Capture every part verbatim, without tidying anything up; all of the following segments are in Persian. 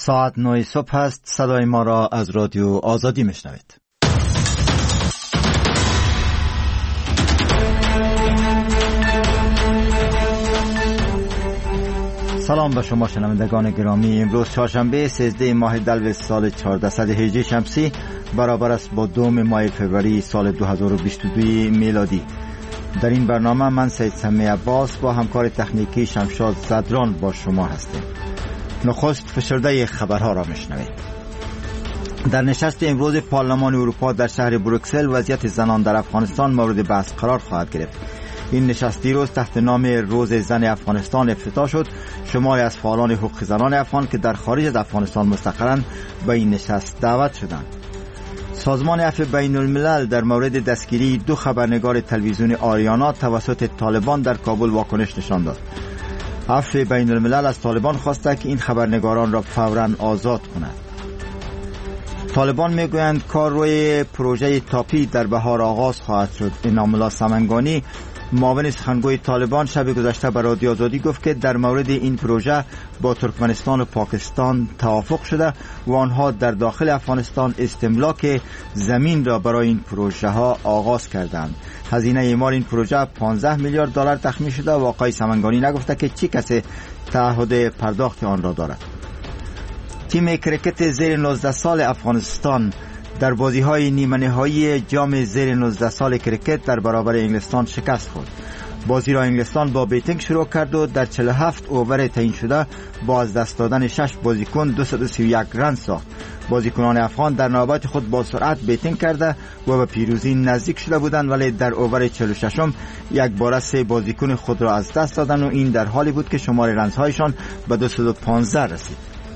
ساعت نه صبح است. صدای ما را از رادیو آزادی میشنوید. سلام به شما شنوندگان گرامی. امروز چهارشنبه سیزده ماه دلو سال چهاردهصد و هجده شمسی برابر است با دوم ماه فوریه سال دو هزار و بیست و دو میلادی. در این برنامه من سید سمیع عباس با همکار تکنیکی شمشاد زدران با شما هستیم. نخست فشرده خبرها را میشنوید. در نشست امروز پارلمان اروپا در شهر بروکسل وضعیت زنان در افغانستان مورد بحث قرار خواهد گرفت. این نشست دیروز تحت نام روز زن افغانستان افتتاح شد. شماری از فعالان حقوق زنان افغان که در خارج از افغانستان مستقرند به این نشست دعوت شدند. سازمان عفو بین الملل در مورد دستگیری دو خبرنگار تلویزیون آریانا توسط طالبان در کابل واکنش نشان داد. عفو بین الملل از طالبان خواسته که این خبرنگاران را فوراً آزاد کند. طالبان میگویند کار روی پروژه تاپی در بهار آغاز خواهد شد. انعام الله سمنگانی معاون سخنگوی طالبان شب گذشته به رادیو آزادی گفت که در مورد این پروژه با ترکمنستان و پاکستان توافق شده و آنها در داخل افغانستان استملاک زمین را برای این پروژه ها آغاز کردند. هزینه اعمار این پروژه پانزده میلیارد دلار تخمین شده و آقای سمنگانی نگفته که چه کسی تعهد پرداخت آن را دارد. تیم کرکت زیر نوزده سال افغانستان در بازی‌های نیمه نهایی جام زیر نوزده سال کرکت در برابر انگلستان شکست خورد. بازی را انگلستان با بیتینگ شروع کرد و در چهل و هفت اوور تعیین شده با از دست دادن شش بازیکن دویست و سی و یک رن ساخت. بازیکنان افغان در نوبت خود با سرعت بیتینگ کرده و به پیروزی نزدیک شده بودند، ولی در اوور چهل و ششم یک بار سه بازیکن خود را از دست دادند و این در حالی بود که شمار رنزهایشان به دویست و پانزده رسید.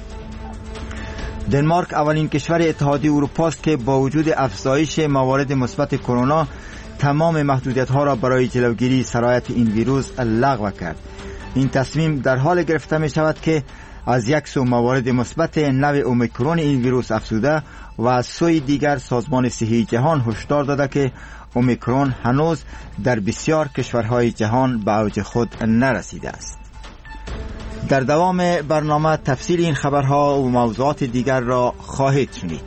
دنمارک اولین کشور اتحادیه اروپا است که با وجود افزایش موارد مثبت کرونا تمام محدودیت‌ها را برای جلوگیری سرایت این ویروس لغو کرد. این تصمیم در حال گرفته می شود که از یک سو موارد مثبت نوع اومیکرون این ویروس افزوده و از سوی دیگر سازمان صحی جهان هشدار داده که اومیکرون هنوز در بسیار کشورهای جهان به اوج خود نرسیده است. در دوام برنامه تفصیل این خبرها و موضوعات دیگر را خواهید شنید.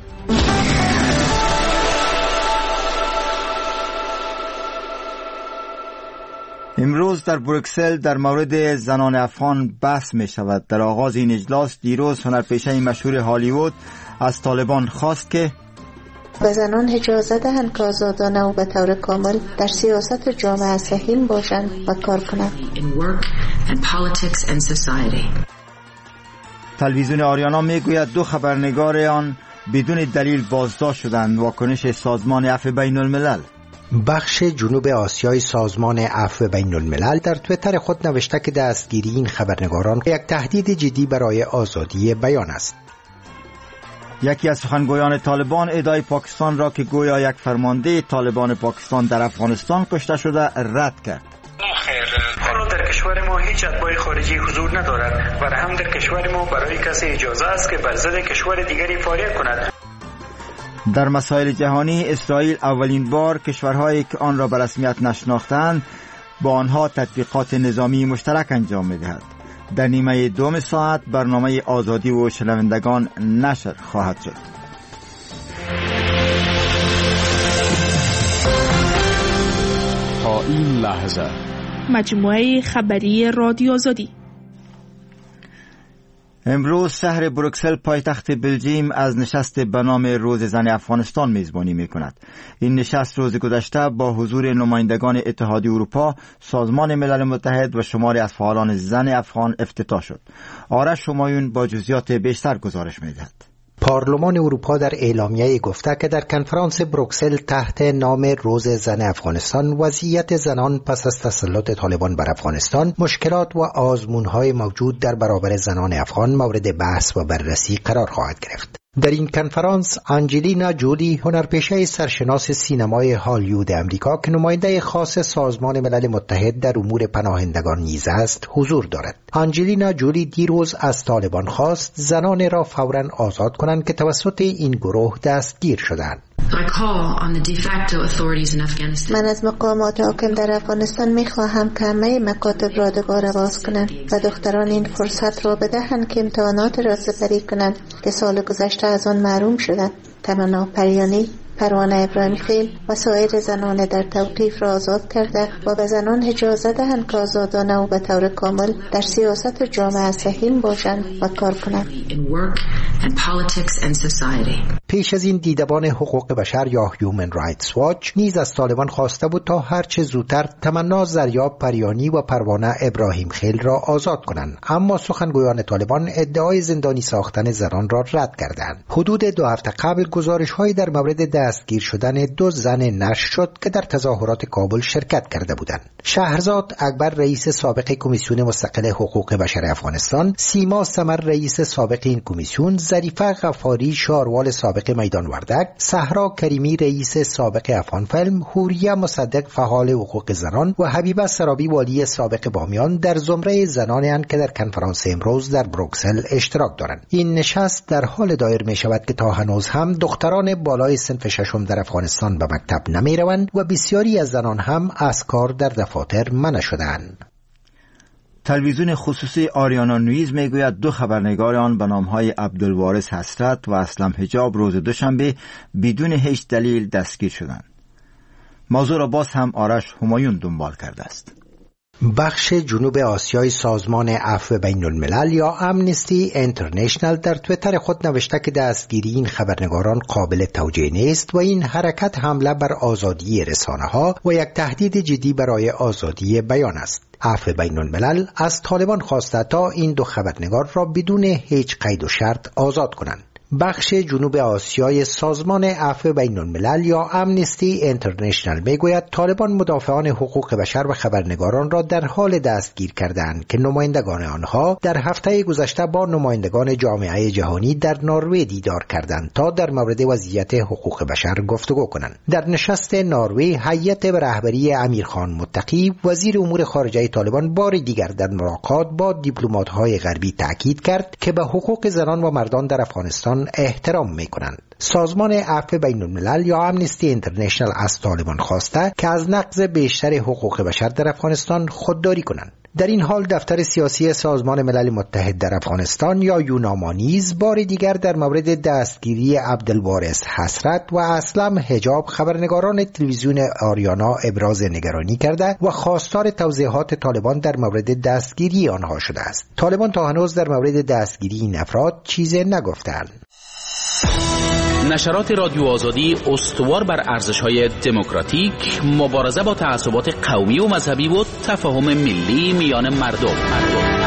امروز در بروکسل در مورد زنان افغان بحث می شود. در آغاز این اجلاس دیروز هنرپیشه مشهور هالیوود از طالبان خواست که به زنان اجازه دهند که آزادانه و به طور کامل در سیاست جامعه سهیم باشند و کار کنند. تلویزیون آریانا میگوید دو خبرنگار آن بدون دلیل بازداشت شدند. واکنش سازمان عفو بین الملل. بخش جنوب آسیای سازمان عفو بین الملل در تویتر خود نوشته که دستگیری این خبرنگاران یک تهدید جدی برای آزادی بیان است. یکی از سخنگویان طالبان ادعای پاکستان را که گویا یک فرمانده طالبان پاکستان در افغانستان کشته شده رد کرد. خیر، حالا در کشور ما هیچ اتباع خارجی حضور ندارد و هم در کشور ما برای کسی اجازه است که بر ضد کشور دیگری فعالیت کند. در مسائل جهانی اسرائیل اولین بار کشورهایی که آن را به رسمیت نشناختند با آنها تطبیقات نظامی مشترک انجام می‌دهد. در نیمه دوم ساعت برنامه آزادی و شنوندگان نشر خواهد شد. تا این لحظه مجموعه خبری رادیو آزادی. امروز شهر بروکسل پایتخت بلژیم از نشست به نام روز زن افغانستان میزبانی میکند. این نشست روز گذشته با حضور نمایندگان اتحادیه اروپا، سازمان ملل متحد و شماری از فعالان زن افغان افتتاح شد. آرش همایون با جزئیات بیشتر گزارش میدهد. پارلمان اروپا در اعلامیه گفته که در کنفرانس بروکسل تحت نام روز زن افغانستان وضعیت زنان پس از تسلط طالبان بر افغانستان، مشکلات و آزمون‌های موجود در برابر زنان افغان مورد بحث و بررسی قرار خواهد گرفت. در این کنفرانس آنجلینا جولی، هنرپیشه سرشناس سینمای هالیوود امریکا که نماینده خاص سازمان ملل متحد در امور پناهندگان نیز است، حضور دارد. آنجلینا جولی دیروز از طالبان خواست زنان را فوراً آزاد کنند که توسط این گروه دستگیر شدند. من از مقامات حاکم در افغانستان میخواهم که همه مکاتب را دوباره باز کنند و دختران این فرصت را بدهند که امتحانات را سپری کنند که سال گذشته از آن محروم شدند. تمنا پریانی، پروانه ابراهیم خیل و سایر زنان در توقیف را آزاد کرده و به زنان اجازه دهند که آزادانه و به طور کامل در سیاست و جامعه سهیم باشند و کار کنند. پیش از این دیدبان حقوق بشر یا هیومن رایتس واچ نیز از طالبان خواسته بود تا هرچه زودتر تمنا زریاب پریانی و پروانه ابراهیم خیل را آزاد کنند، اما سخنگویان طالبان ادعای زندانی ساختن زنان را رد کردند. حدود دو هفته قبل گزارش‌هایی در مورد دستگیر شدن دو زن نشر شد که در تظاهرات کابل شرکت کرده بودند. شهرزاد اکبر رئیس سابق کمیسیون مستقل حقوق بشر افغانستان، سیما سمر رئیس سابق این کمیسیون، ظریفه غفاری شاروال سابق میدان وردک، صحرا کریمی رئیس سابق افغان فیلم، حوریه مصدق فعال حقوق زنان و حبیبه سرابی والی سابق بامیان در زمره زنانی‌اند که در کنفرانس امروز در بروکسل اشتراک دارند. این نشست در حال دایر می شود که تا هنوز هم دختران بالای صنف ششم در افغانستان به مکتب نمی روند و بسیاری از زنان هم از کار در دفاتر منع شدند. تلویزیون خصوصی آریانا نیوز میگوید دو خبرنگار آن به نامهای عبدالوارث حسرت و اسلم حجاب روز دوشنبه بدون هیچ دلیل دستگیر شدند. موضوع را باز هم آرش همایون دنبال کرده است. بخش جنوب آسیای سازمان عفو بین الملل یا امنستی اینترنشنل در تویتر خود نوشته که دستگیری این خبرنگاران قابل توجیه نیست و این حرکت حمله بر آزادی رسانه ها و یک تهدید جدی برای آزادی بیان است. عفو بین الملل از طالبان خواسته تا این دو خبرنگار را بدون هیچ قید و شرط آزاد کنند. بخش جنوب آسیای سازمان عفو بین الملل یا امنستی اینترنشنل میگوید طالبان مدافعان حقوق بشر و خبرنگاران را در حال دستگیر کردند که نمایندگان آنها در هفته گذشته با نمایندگان جامعه جهانی در نروژ دیدار کردند تا در مورد وضعیت حقوق بشر گفتگو کنند. در نشست نروژ هیئت به رهبری امیرخان متقی وزیر امور خارجه طالبان بار دیگر در ملاقات با دیپلمات‌های غربی تاکید کرد که به حقوق زنان و مردان در افغانستان احترام می‌کنند. سازمان عفو بین الملل یا امنستی اینترنشنل از طالبان خواسته که از نقض بیشتر حقوق بشر در افغانستان خودداری کنند. در این حال دفتر سیاسی سازمان ملل متحد در افغانستان یا یوناما نیز بار دیگر در مورد دستگیری عبدالوارث حسرت و اسلم حجاب خبرنگاران تلویزیون آریانا ابراز نگرانی کرده و خواستار توضیحات طالبان در مورد دستگیری آنها شده است. طالبان تا هنوز در مورد دستگیری این افراد چیزی نگفتند. نشرات رادیو آزادی استوار بر ارزش‌های دموکراتیک، مبارزه با تعصبات قومی و مذهبی و تفاهم ملی میان مردم. مردم.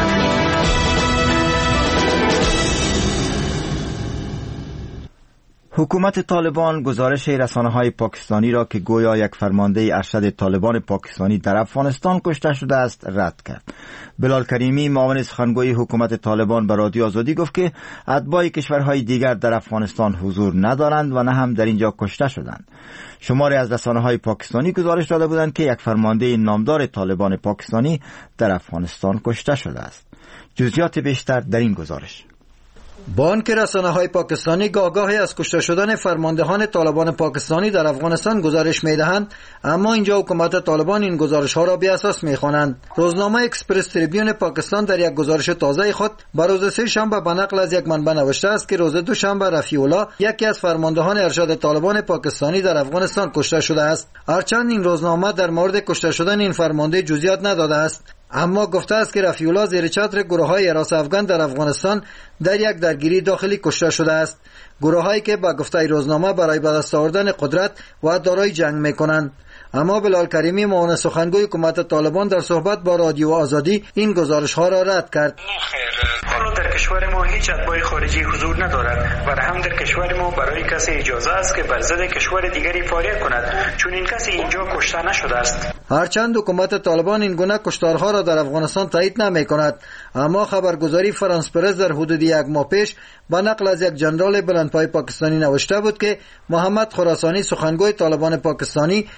حکومت طالبان گزارش رسانه‌های پاکستانی را که گویا یک فرمانده ارشد طالبان پاکستانی در افغانستان کشته شده است رد کرد. بلال کریمی معاون سخنگوی حکومت طالبان به رادیو آزادی گفت که اتباع کشورهای دیگر در افغانستان حضور ندارند و نه هم در اینجا کشته شدند. شماری از رسانه‌های پاکستانی گزارش داده بودند که یک فرمانده نامدار طالبان پاکستانی در افغانستان کشته شده است. جزئیات بیشتر در این گزارش. با آنکه رسانه‌های پاکستانی آگاهی از کشته شدن فرماندهان طالبان پاکستانی در افغانستان گزارش می‌دهند، اما اینجا حکومت طالبان این گزارش‌ها را بی‌اساس می‌خوانند. روزنامه اکسپرس تریبیون پاکستان در یک گزارش تازه خود بر روز سه شنبه به نقل از یک منبع نوشته است که روز دوشنبه رفیع الله یکی از فرماندهان ارشد طالبان پاکستانی در افغانستان کشته شده است. هرچند این روزنامه در مورد کشته شدن این فرمانده جزئیات نداده است، اما گفته است که رفیع الله زیر چتر گروه‌های حراس افغان در افغانستان در یک درگیری داخلی کشته شده است. گروه‌هایی که با گفته روزنامه برای به دست آوردن قدرت و دارای جنگ می‌کنند. اما بلال کریمی معاون سخنگوی حکومت طالبان در صحبت با رادیو آزادی این گزارش‌ها را رد کرد. خیر، حالا در کشور ما هیچ اتباع خارجی حضور ندارد و هم در کشور ما برای کسی اجازه است که بر ضد کشور دیگری فعالیت کند، چون این کسی اینجا کشته نشده است. هرچند حکومت طالبان این گونه کشتارها را در افغانستان تایید نمی‌کند، اما خبرگزاری فرانس پرس در حدود یک ماه پیش با نقل از یک جنرال بلندپای پاکستانی نوشته بود که محمد خراسانی سخنگوی طالبان پاکستانی در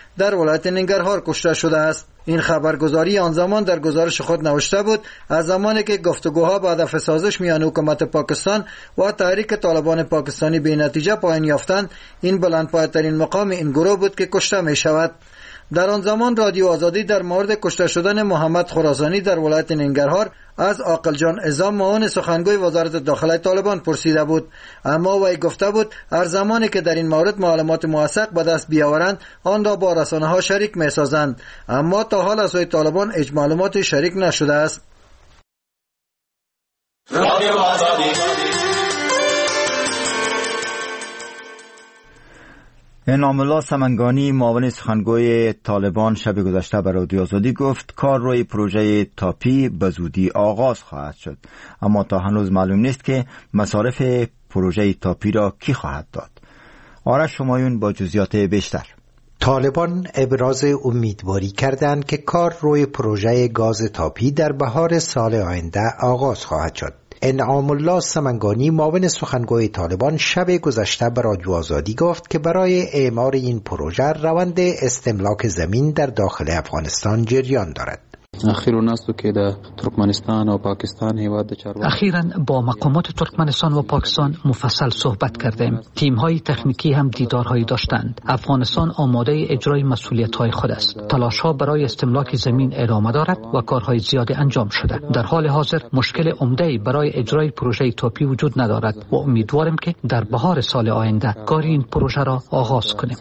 ولایت ننگرهار کشته شده است. این خبرگزاری آن زمان در گزارش خود نوشته بود از زمانی که گفتگوها با هدف سازش میان حکومت پاکستان و تحریک طالبان پاکستانی به نتیجه پایان یافتند، این بلندپایه‌ترین مقام این گروه بود که کشته می شود. در آن زمان رادیو آزادی در مورد کشته شدن محمد خراسانی در ولایت ننگرهار از عاقل جان عظام معاون سخنگوی وزارت داخله طالبان پرسیده بود، اما وی گفته بود هر زمانی که در این مورد معلومات موثق به دست بیاورند آن را با رسانه‌ها شریک می‌سازند، اما تا حال از سوی طالبان هیچ معلوماتی شریک نشده است. رادیو آزادی انعام الله سمنگانی معاون سخنگوی طالبان شب گذشته به رادیو آزادی گفت کار روی پروژه تاپی به زودی آغاز خواهد شد، اما تا هنوز معلوم نیست که مصارف پروژه تاپی را کی خواهد داد. آرش شمایون با جزئیات بیشتر. طالبان ابراز امیدواری کردند که کار روی پروژه گاز تاپی در بهار سال آینده آغاز خواهد شد. انعام الله سمنگانی معاون سخنگوی طالبان شب گذشته به رادیو آزادی گفت که برای اعمار این پروژه روند استملاک زمین در داخل افغانستان جریان دارد. اخیراً با مقامات ترکمنستان و پاکستان مفصل صحبت کردیم. تیم‌های تکنیکی هم دیدارهایی داشتند. افغانستان آماده اجرای مسئولیت‌های خود است. تلاش‌ها برای استملاک زمین ادامه دارد و کارهای زیادی انجام شده. در حال حاضر مشکل عمده‌ای برای اجرای پروژه تاپی وجود ندارد و امیدواریم که در بهار سال آینده کار این پروژه را آغاز کنیم.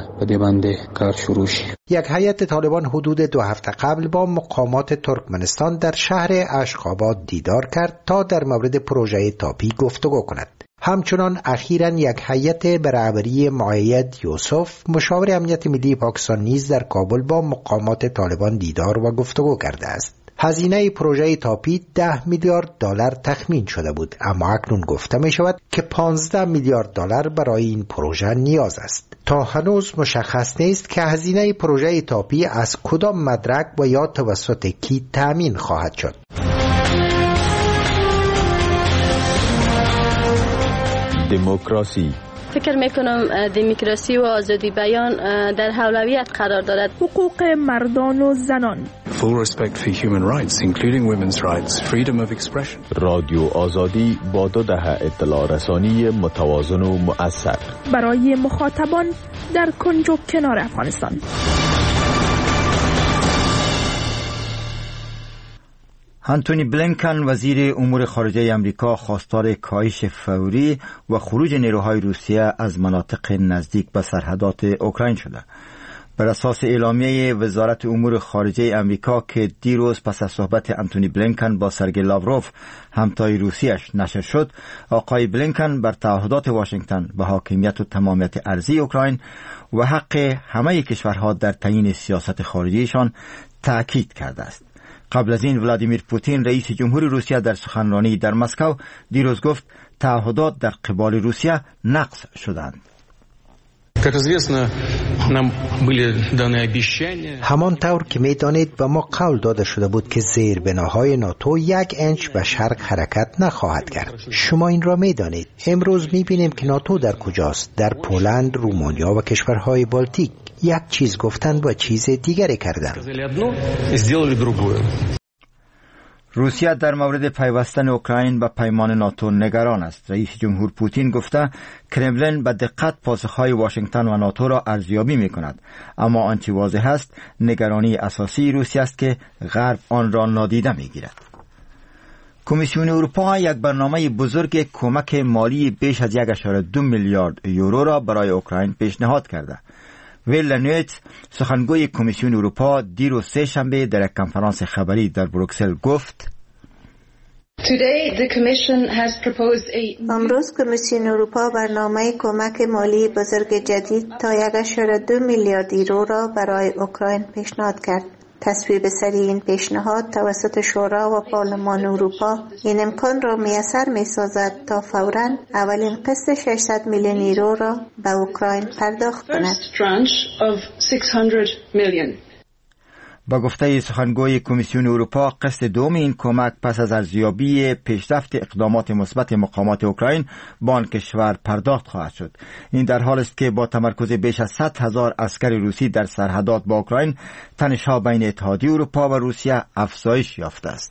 یک هیئت طالبان حدود دو هفته قبل با مقامات ترکمنستان در شهر اشخاباد دیدار کرد تا در مورد پروژه تاپی گفتگو کند. همچنان اخیراً یک هیئت به رهبری مؤید یوسف مشاور امنیت ملی پاکستان نیز در کابل با مقامات طالبان دیدار و گفتگو کرده است. هزینه پروژه تاپی ده میلیارد دلار تخمین شده بود، اما اکنون گفته می شود که پانزده میلیارد دلار برای این پروژه نیاز است. تا هنوز مشخص نیست که هزینه پروژه تاپی از کدام مدرک و یا توسط کی تامین خواهد شد. دموکراسی. فکر میکنم دموکراسی و آزادی بیان در اولویت قرار دارد. حقوق مردان و زنان. Full respect for human rights, including women's rights, freedom of expression. رادیو آزادی با دو دهه اطلاع رسانی متوازن و مؤثر برای مخاطبان در کنج و کنار افغانستان. آنتونی بلینکن وزیر امور خارجه امریکا خواستار کاهش فوری و خروج نیروهای روسیه از مناطق نزدیک به سرحدات اوکراین شده. بر اساس اعلامیه وزارت امور خارجه امریکا که دیروز پس از صحبت آنتونی بلینکن با سرگئی لاوروف همتای روسیش نشر شد، آقای بلینکن بر تعهدات واشنگتن به حاکمیت و تمامیت ارضی اوکراین و حق همه کشورها در تعیین سیاست خارجیشان تأکید کرده است. قبل از این ولادیمیر پوتین رئیس جمهوری روسیه در سخنرانی در مسکو دیروز گفت تعهدات در قبال روسیه نقض شدند. همانطور که می‌دانید به ما قول داده شده بود که زیربناهای ناتو یک انچ به شرق حرکت نخواهد کرد. شما این را می‌دانید. امروز می‌بینیم که ناتو در کجاست؟ در پولند، رومانیا و کشورهای بالتیک. یک چیز گفتن و چیز دیگری کردن. روسیه در مورد پیوستن اوکراین به پیمان ناتو نگران است. رئیس جمهور پوتین گفته کرملین به دقت پاسخهای واشنگتن و ناتو را ارزیابی می‌کند، اما آنچه واضح است نگرانی اساسی روسیه است که غرب آن را نادیده می‌گیرد. کمیسیون اروپا یک برنامه بزرگ کمک مالی بیش از یک و دو میلیارد یورو را برای اوکراین پیشنهاد کرده. ویل لنویت سخنگوی کمیسیون اروپا دیروز سه شنبه در یک کنفرانس خبری در بروکسل گفت امروز کمیسیون اروپا برنامه کمک مالی بزرگ جدید تا یک و دو میلیارد یورو را برای اوکراین پیشنهاد کرد. تصویب سری این پیشنهاد توسط شورا و پارلمان اروپا این امکان را میسر می سازد تا فوراً اولین قسط ششصد میلیون یورو را به اوکراین پرداخت کند. با گفته سخنگوی کمیسیون اروپا، قسط دوم این کمک پس از ارزیابی پیشرفت اقدامات مثبت مقامات اوکراین با آن کشور پرداخت خواهد شد. این در حالی است که با تمرکز بیش از صد هزار عسکر روسی در سرحدات با اوکراین، تنش‌ها بین اتحادیه اروپا و روسیه افزایش یافته است.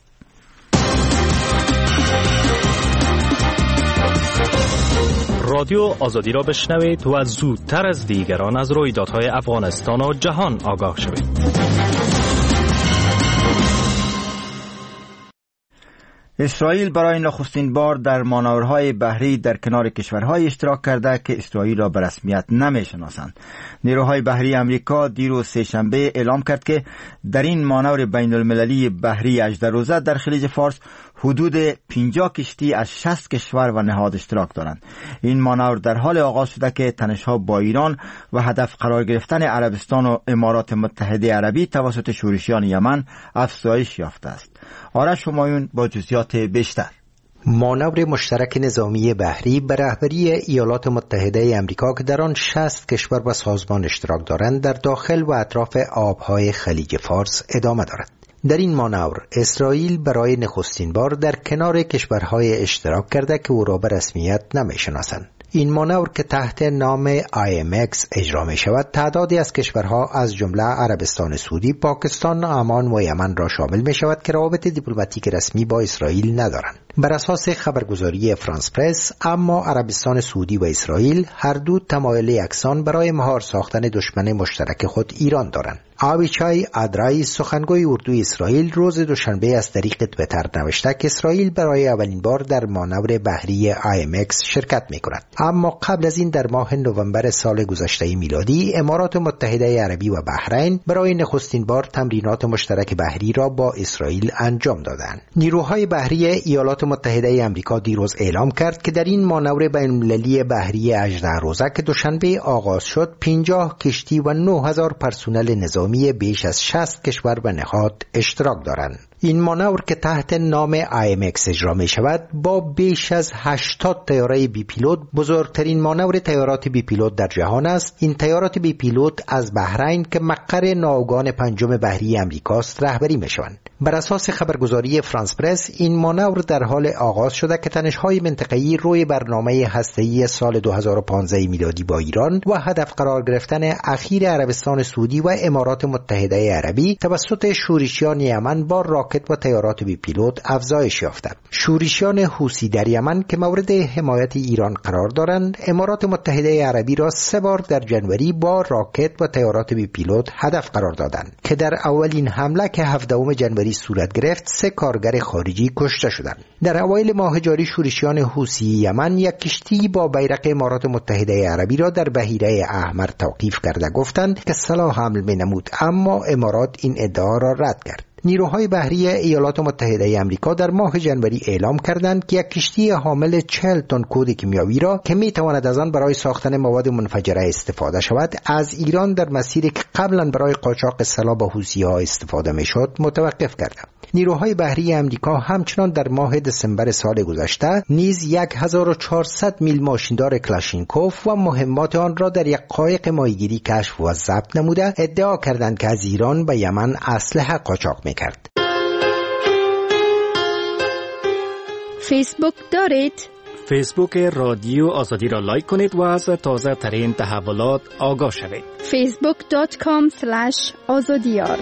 رادیو آزادی را بشنوید و زودتر از دیگران از رویدادهای افغانستان و جهان آگاه شوید. اسرائیل برای نخستین بار در مانورهای بحری در کنار کشورهای اشتراک کرده که اسرائیل را به رسمیت نمی‌شناسند. نیروهای بحری امریکا دیروز سه‌شنبه اعلام کرد که در این مانور بین المللی بحری اژدرروزه در خلیج فارس حدود پنجاه کشتی از شصت کشور و نهاد اشتراک دارند. این مانور در حال آغاز شده که تنش‌ها با ایران و هدف قرار گرفتن عربستان و امارات متحده عربی توسط شورشیان یمن افزایش یافته است. آرش همایون با جزئیات بیشتر. مانور مشترک نظامی بحری به رهبری ایالات متحده آمریکا که در آن شصت کشور و سازمان اشتراک دارند در داخل و اطراف آبهای خلیج فارس ادامه دارد. در این مانور اسرائیل برای نخستین بار در کنار کشورهای اشتراک کرده که او را به رسمیت نمی‌شناسند. این مانور که تحت نام آی ام اکس اجرا می شود، تعدادی از کشورها از جمله عربستان سعودی، پاکستان، عمان و یمن را شامل می شود که روابط دیپلماتیک رسمی با اسرائیل ندارند. بر اساس خبرگزاری فرانس پرس، اما عربستان سعودی و اسرائیل هر دو تمایل یکسان برای مهار ساختن دشمن مشترک خود ایران دارند. آویچای ادرای سخنگوی اردوی اسرائیل روز دوشنبه از طریق توییتر نوشته که اسرائیل برای اولین بار در مانور بحری آی ام اکس شرکت می کند. اما قبل از این در ماه نوامبر سال گذشته میلادی امارات متحده عربی و بحرین برای نخستین بار تمرینات مشترک بحری را با اسرائیل انجام دادند. نیروهای بحری ایالات متحده آمریکا دیروز اعلام کرد که در این مانور بین‌المللی بحری اژدرروزه که دوشنبه آغاز شد، پنجاه کشتی و نه هزار پرسنل نظامی بیش از شصت کشور و نهاد اشتراک دارند. این مانور که تحت نام آی ام اکس اجرا می شود با بیش از هشتاد طیاره بی پیلوت بزرگترین مانور طیارات بی پیلوت در جهان است. این طیارات بی پیلوت از بحرین که مقر ناوگان پنجم بحری امریکاست رهبری می شوند. بر اساس خبرگزاری فرانس پرس، این مانور در حال آغاز شده که تنش‌های منطقه‌ای روی برنامه هسته‌ای سال دو هزار و پانزده میلادی با ایران و هدف قرار گرفتن اخیر عربستان سعودی و امارات متحده عربی توسط شورشیان یمن با راکت و طیارات بی پیلوت افزایش یافته. شورشیان حوثی در یمن که مورد حمایت ایران قرار دارند، امارات متحده عربی را سه بار در جنوری با راکت و طیارات بی پیلوت هدف قرار دادند که در اولین حمله که هفدهم جنوری صورت گرفت سه کارگر خارجی کشته شدند. در اوایل ماه جاری شورشیان حوثی یمن یک کشتی با بیرق امارات متحده عربی را در بحیره احمر توقیف کرده گفتند که سلاح حمل می‌نمود، اما امارات این ادعا را رد کرد. نیروهای بحری ایالات متحده آمریکا در ماه جنوری اعلام کردند که یک کشتی حامل چهل تن کود کیمیاوی را که میتواند از آن برای ساختن مواد منفجره استفاده شود از ایران در مسیری که قبلا برای قاچاق سلاح به حوثی‌ها استفاده میشد متوقف کردند. نیروهای بحری امریکا همچنان در ماه دسامبر سال گذشته نیز هزار و چهارصد میل ماشیندار کلاشینکوف و مهمات آن را در یک قایق ماهیگیری کشف و ضبط نموده ادعا کردند که از ایران به یمن اسلحه قاچاق میکرد. فیسبوک دارید؟ فیسبوک رادیو آزادی را لایک کنید و از تازه ترین تحولات آگاه شوید. فیسبوک دات کام اسلش آزادیار.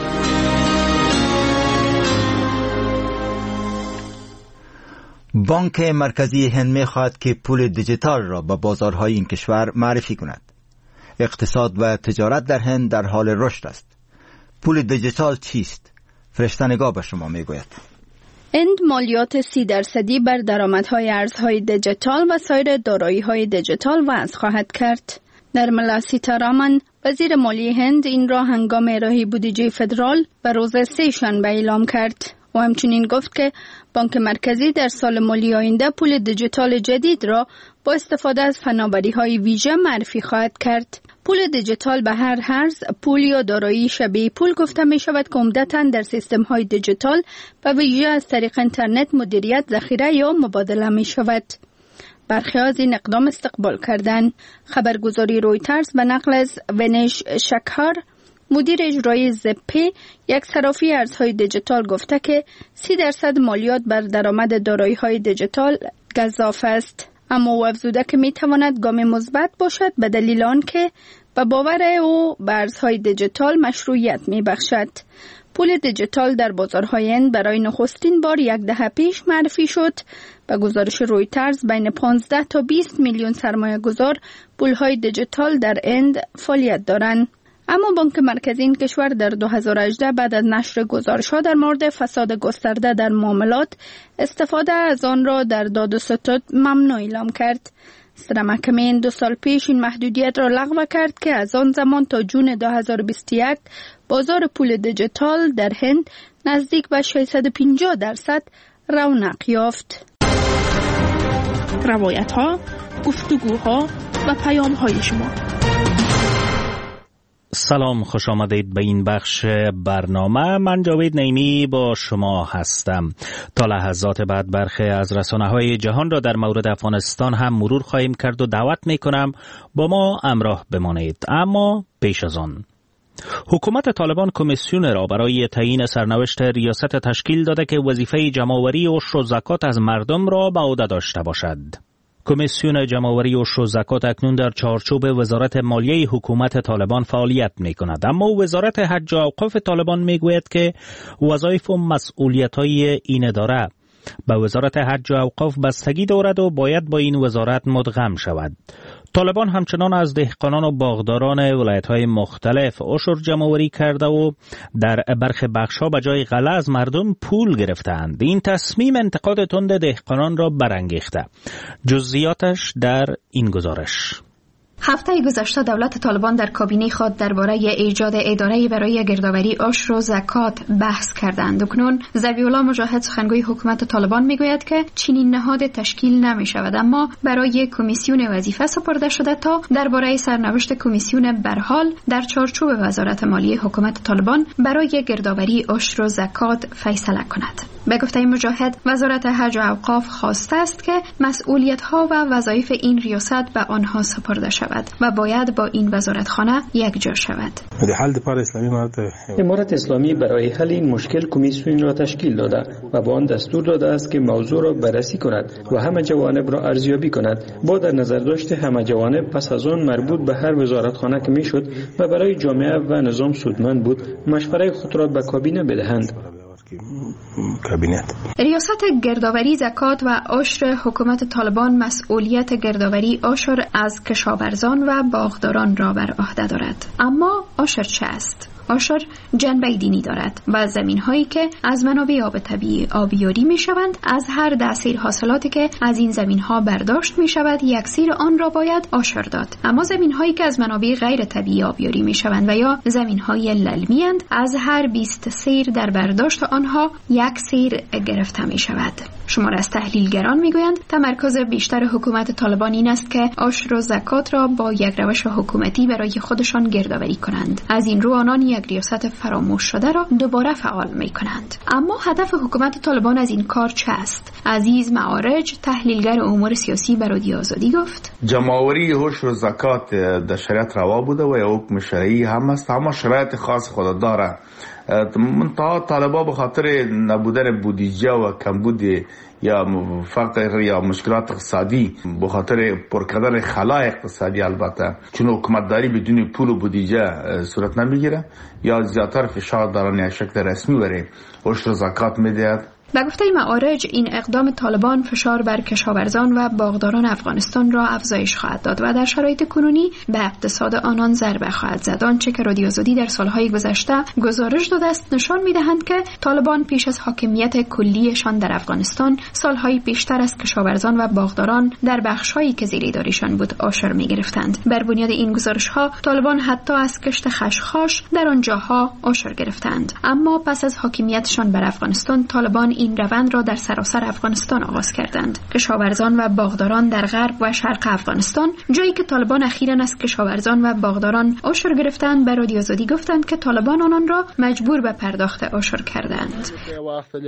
بانک مرکزی هند می‌خواهد که پول دیجیتال را به بازارهای این کشور معرفی کند. اقتصاد و تجارت در هند در حال رشد است. پول دیجیتال چیست؟ فرشته نگاه به شما میگوید. هند مالیات سی درصدی بر درآمدهای ارزهای دیجیتال و سایر دارایی‌های دیجیتال وضع خواهد کرد. نرملا سیتارامن وزیر مالی هند این را هنگام ارائه بودجه فدرال به روز سه شنبه اعلام کرد و همچنین گفت که بانک مرکزی در سال مالی آینده پول دیجیتال جدید را با استفاده از فناوری‌های ویژه معرفی خواهد کرد. پول دیجیتال به هر ارز، پول یا دارایی شبیه پول گفته می شود که عمدتاً در سیستم‌های دیجیتال به ویژه از طریق اینترنت مدیریت، ذخیره یا مبادله می شود. برخی از این اقدام استقبال کردن. خبرگزاری رویترز به نقل از ونش شکهار، مدیر اجرایی زپی یک صرافی ارزهای دیجیتال گفته که سی درصد مالیات بر درآمد دارایی‌های دیجیتال گزاف است، اما او افزوده که میتواند گام مثبت باشد به دلیل آنکه به باور او به ارزهای دیجیتال مشروعیت میبخشد. پول دیجیتال در بازارهای هند برای نخستین بار یک دهه پیش معرفی شد. به گزارش رویترز بین پانزده تا بیست میلیون سرمایه گذار پولهای دیجیتال در هند فعالیت دارند. اما بانک مرکزی این کشور در دو هزار و هجده بعد از نشر گزارش‌ها در مورد فساد گسترده در معاملات استفاده از آن را در داد و ستد ممنوع اعلام کرد. صدر محکمه این دو سال پیش این محدودیت را لغو کرد که از آن زمان تا جون دو هزار و بیست و یک بازار پول دیجیتال در هند نزدیک به ششصد و پنجاه درصد رونق یافت. روایت‌ها، گفتگوها و پیام‌های شما. سلام، خوش آمدید به این بخش برنامه. من جاوید نعیمی با شما هستم. تا لحظات بعد برخی از رسانه‌های جهان را در مورد افغانستان هم مرور خواهیم کرد و دعوت می‌کنم با ما همراه بمانید. اما پیش از آن، حکومت طالبان کمیسیون را برای تعیین سرنوشت ریاست تشکیل داده که وظیفه جمع‌آوری عشر و زکات از مردم را به عهده داشته باشد. کمیسیون جمع‌آوری عشر و زکات اکنون در چارچوب وزارت مالیه حکومت طالبان فعالیت می‌کند، اما وزارت حج و اوقاف طالبان می‌گوید که وظایف و مسئولیت‌های این اداره به وزارت حج و اوقاف بستگی دارد و باید با این وزارت مدغم شود. طالبان همچنان از دهقانان و باغداران ولایت‌های مختلف عشر جمع‌آوری کرده و در برخی بخش‌ها به جای غله از مردم پول گرفتند. این تصمیم انتقاد تند دهقانان را برانگیخته. جزئیاتش در این گزارش. هفته گذشته دولت طالبان در کابینه خود درباره ایجاد اداره برای گردآوری عشر و زکات بحث کردند. اکنون ذبیح الله مجاهد سخنگوی حکومت طالبان میگوید که چنین نهاد تشکیل نمی شود، اما برای کمیسیون وظیفه سپرده شده تا درباره سرنوشت کمیسیون برحال در چارچوب وزارت مالیه حکومت طالبان برای گردآوری عشر و زکات فیصله کند. به گفته مجاهد، وزارت حج و اوقاف خواسته است که مسئولیت‌ها و وظایف این ریاست به آنها سپرده شود و باید با این وزارتخانه یکجا شود. امارت اسلامی برای حل این مشکل کمیسیون را تشکیل داده و با آن دستور داده است که موضوع را بررسی کند و همه جوانب را ارزیابی کند. با در نظر داشت همه جوانب پس از آن مربوط به هر وزارتخانه که میشد و برای جامعه و نظام سودمند بود مشوره خود را به کابینه بدهند. کابینت. ریاست گردآوری زکات و عشر حکومت طالبان مسئولیت گردآوری عشر از کشاورزان و باغداران را بر عهده دارد. اما عشر چه است؟ عشر جنبه دینی دارد و زمین هایی که از منابع آب طبیعی آبیاری می شوند از هر ده سیر حاصلاتی که از این زمین ها برداشت می شود یک سیر آن را باید عشر داد. اما زمین هایی که از منابع غیر طبیعی آبیاری می شوند و یا زمین های للمی اند از هر بیست سیر در برداشت آنها یک سیر گرفته می شود. شمار از تحلیلگران می گویند تمرکز بیشتر حکومت طالبان این است که عشر و زکات را با یک روش حکومتی برای خودشان گردآوری کنند. از این رو آنان یک ریاست فراموش شده را دوباره فعال می کنند. اما هدف حکومت طالبان از این کار چه است؟ عزیز معارج، تحلیلگر امور سیاسی به رادیو آزادی گفت: جمع‌آوری عشر و زکات در شریعت روا بوده و یا حکم شرعی هم است، اما شرایط خاص خود داره. منتها طالبان به خاطر نبودن بودجه و کمبود یا فقر یا مشکلات اقتصادی، به خاطر پر کردن خلای اقتصادی، البته چون حکومتداری بدون پول و بودجه صورت نمیگیره، یا زیادتر فشار دارن یا شکل رسمی بره عشر و زکات میدهد. به گفته معارج این اقدام طالبان فشار بر کشاورزان و باغداران افغانستان را افزایش خواهد داد و در شرایط کنونی به اقتصاد آنان ضربه خواهد زد. آنچه که رادیو آزادی در سالهای گذشته گزارش داده است نشان می‌دهند که طالبان پیش از حاکمیت کلیشان در افغانستان سالهای بیشتر از کشاورزان و باغداران در بخش‌هایی که زیر ادارشان بود عشر می‌گرفتند. بر بنیاد این گزارش‌ها طالبان حتی از کشت خشخاش در آنجاها عشر گرفتند. اما پس از حاکمیتشان بر افغانستان طالبان این روند را در سراسر افغانستان آغاز کردند. کشاورزان و باغداران در غرب و شرق افغانستان، جایی که طالبان اخیراً از کشاورزان و باغداران عشر گرفتند، به رادیو آزادی گفتند که طالبان آنان را مجبور به پرداخت عشر کردند.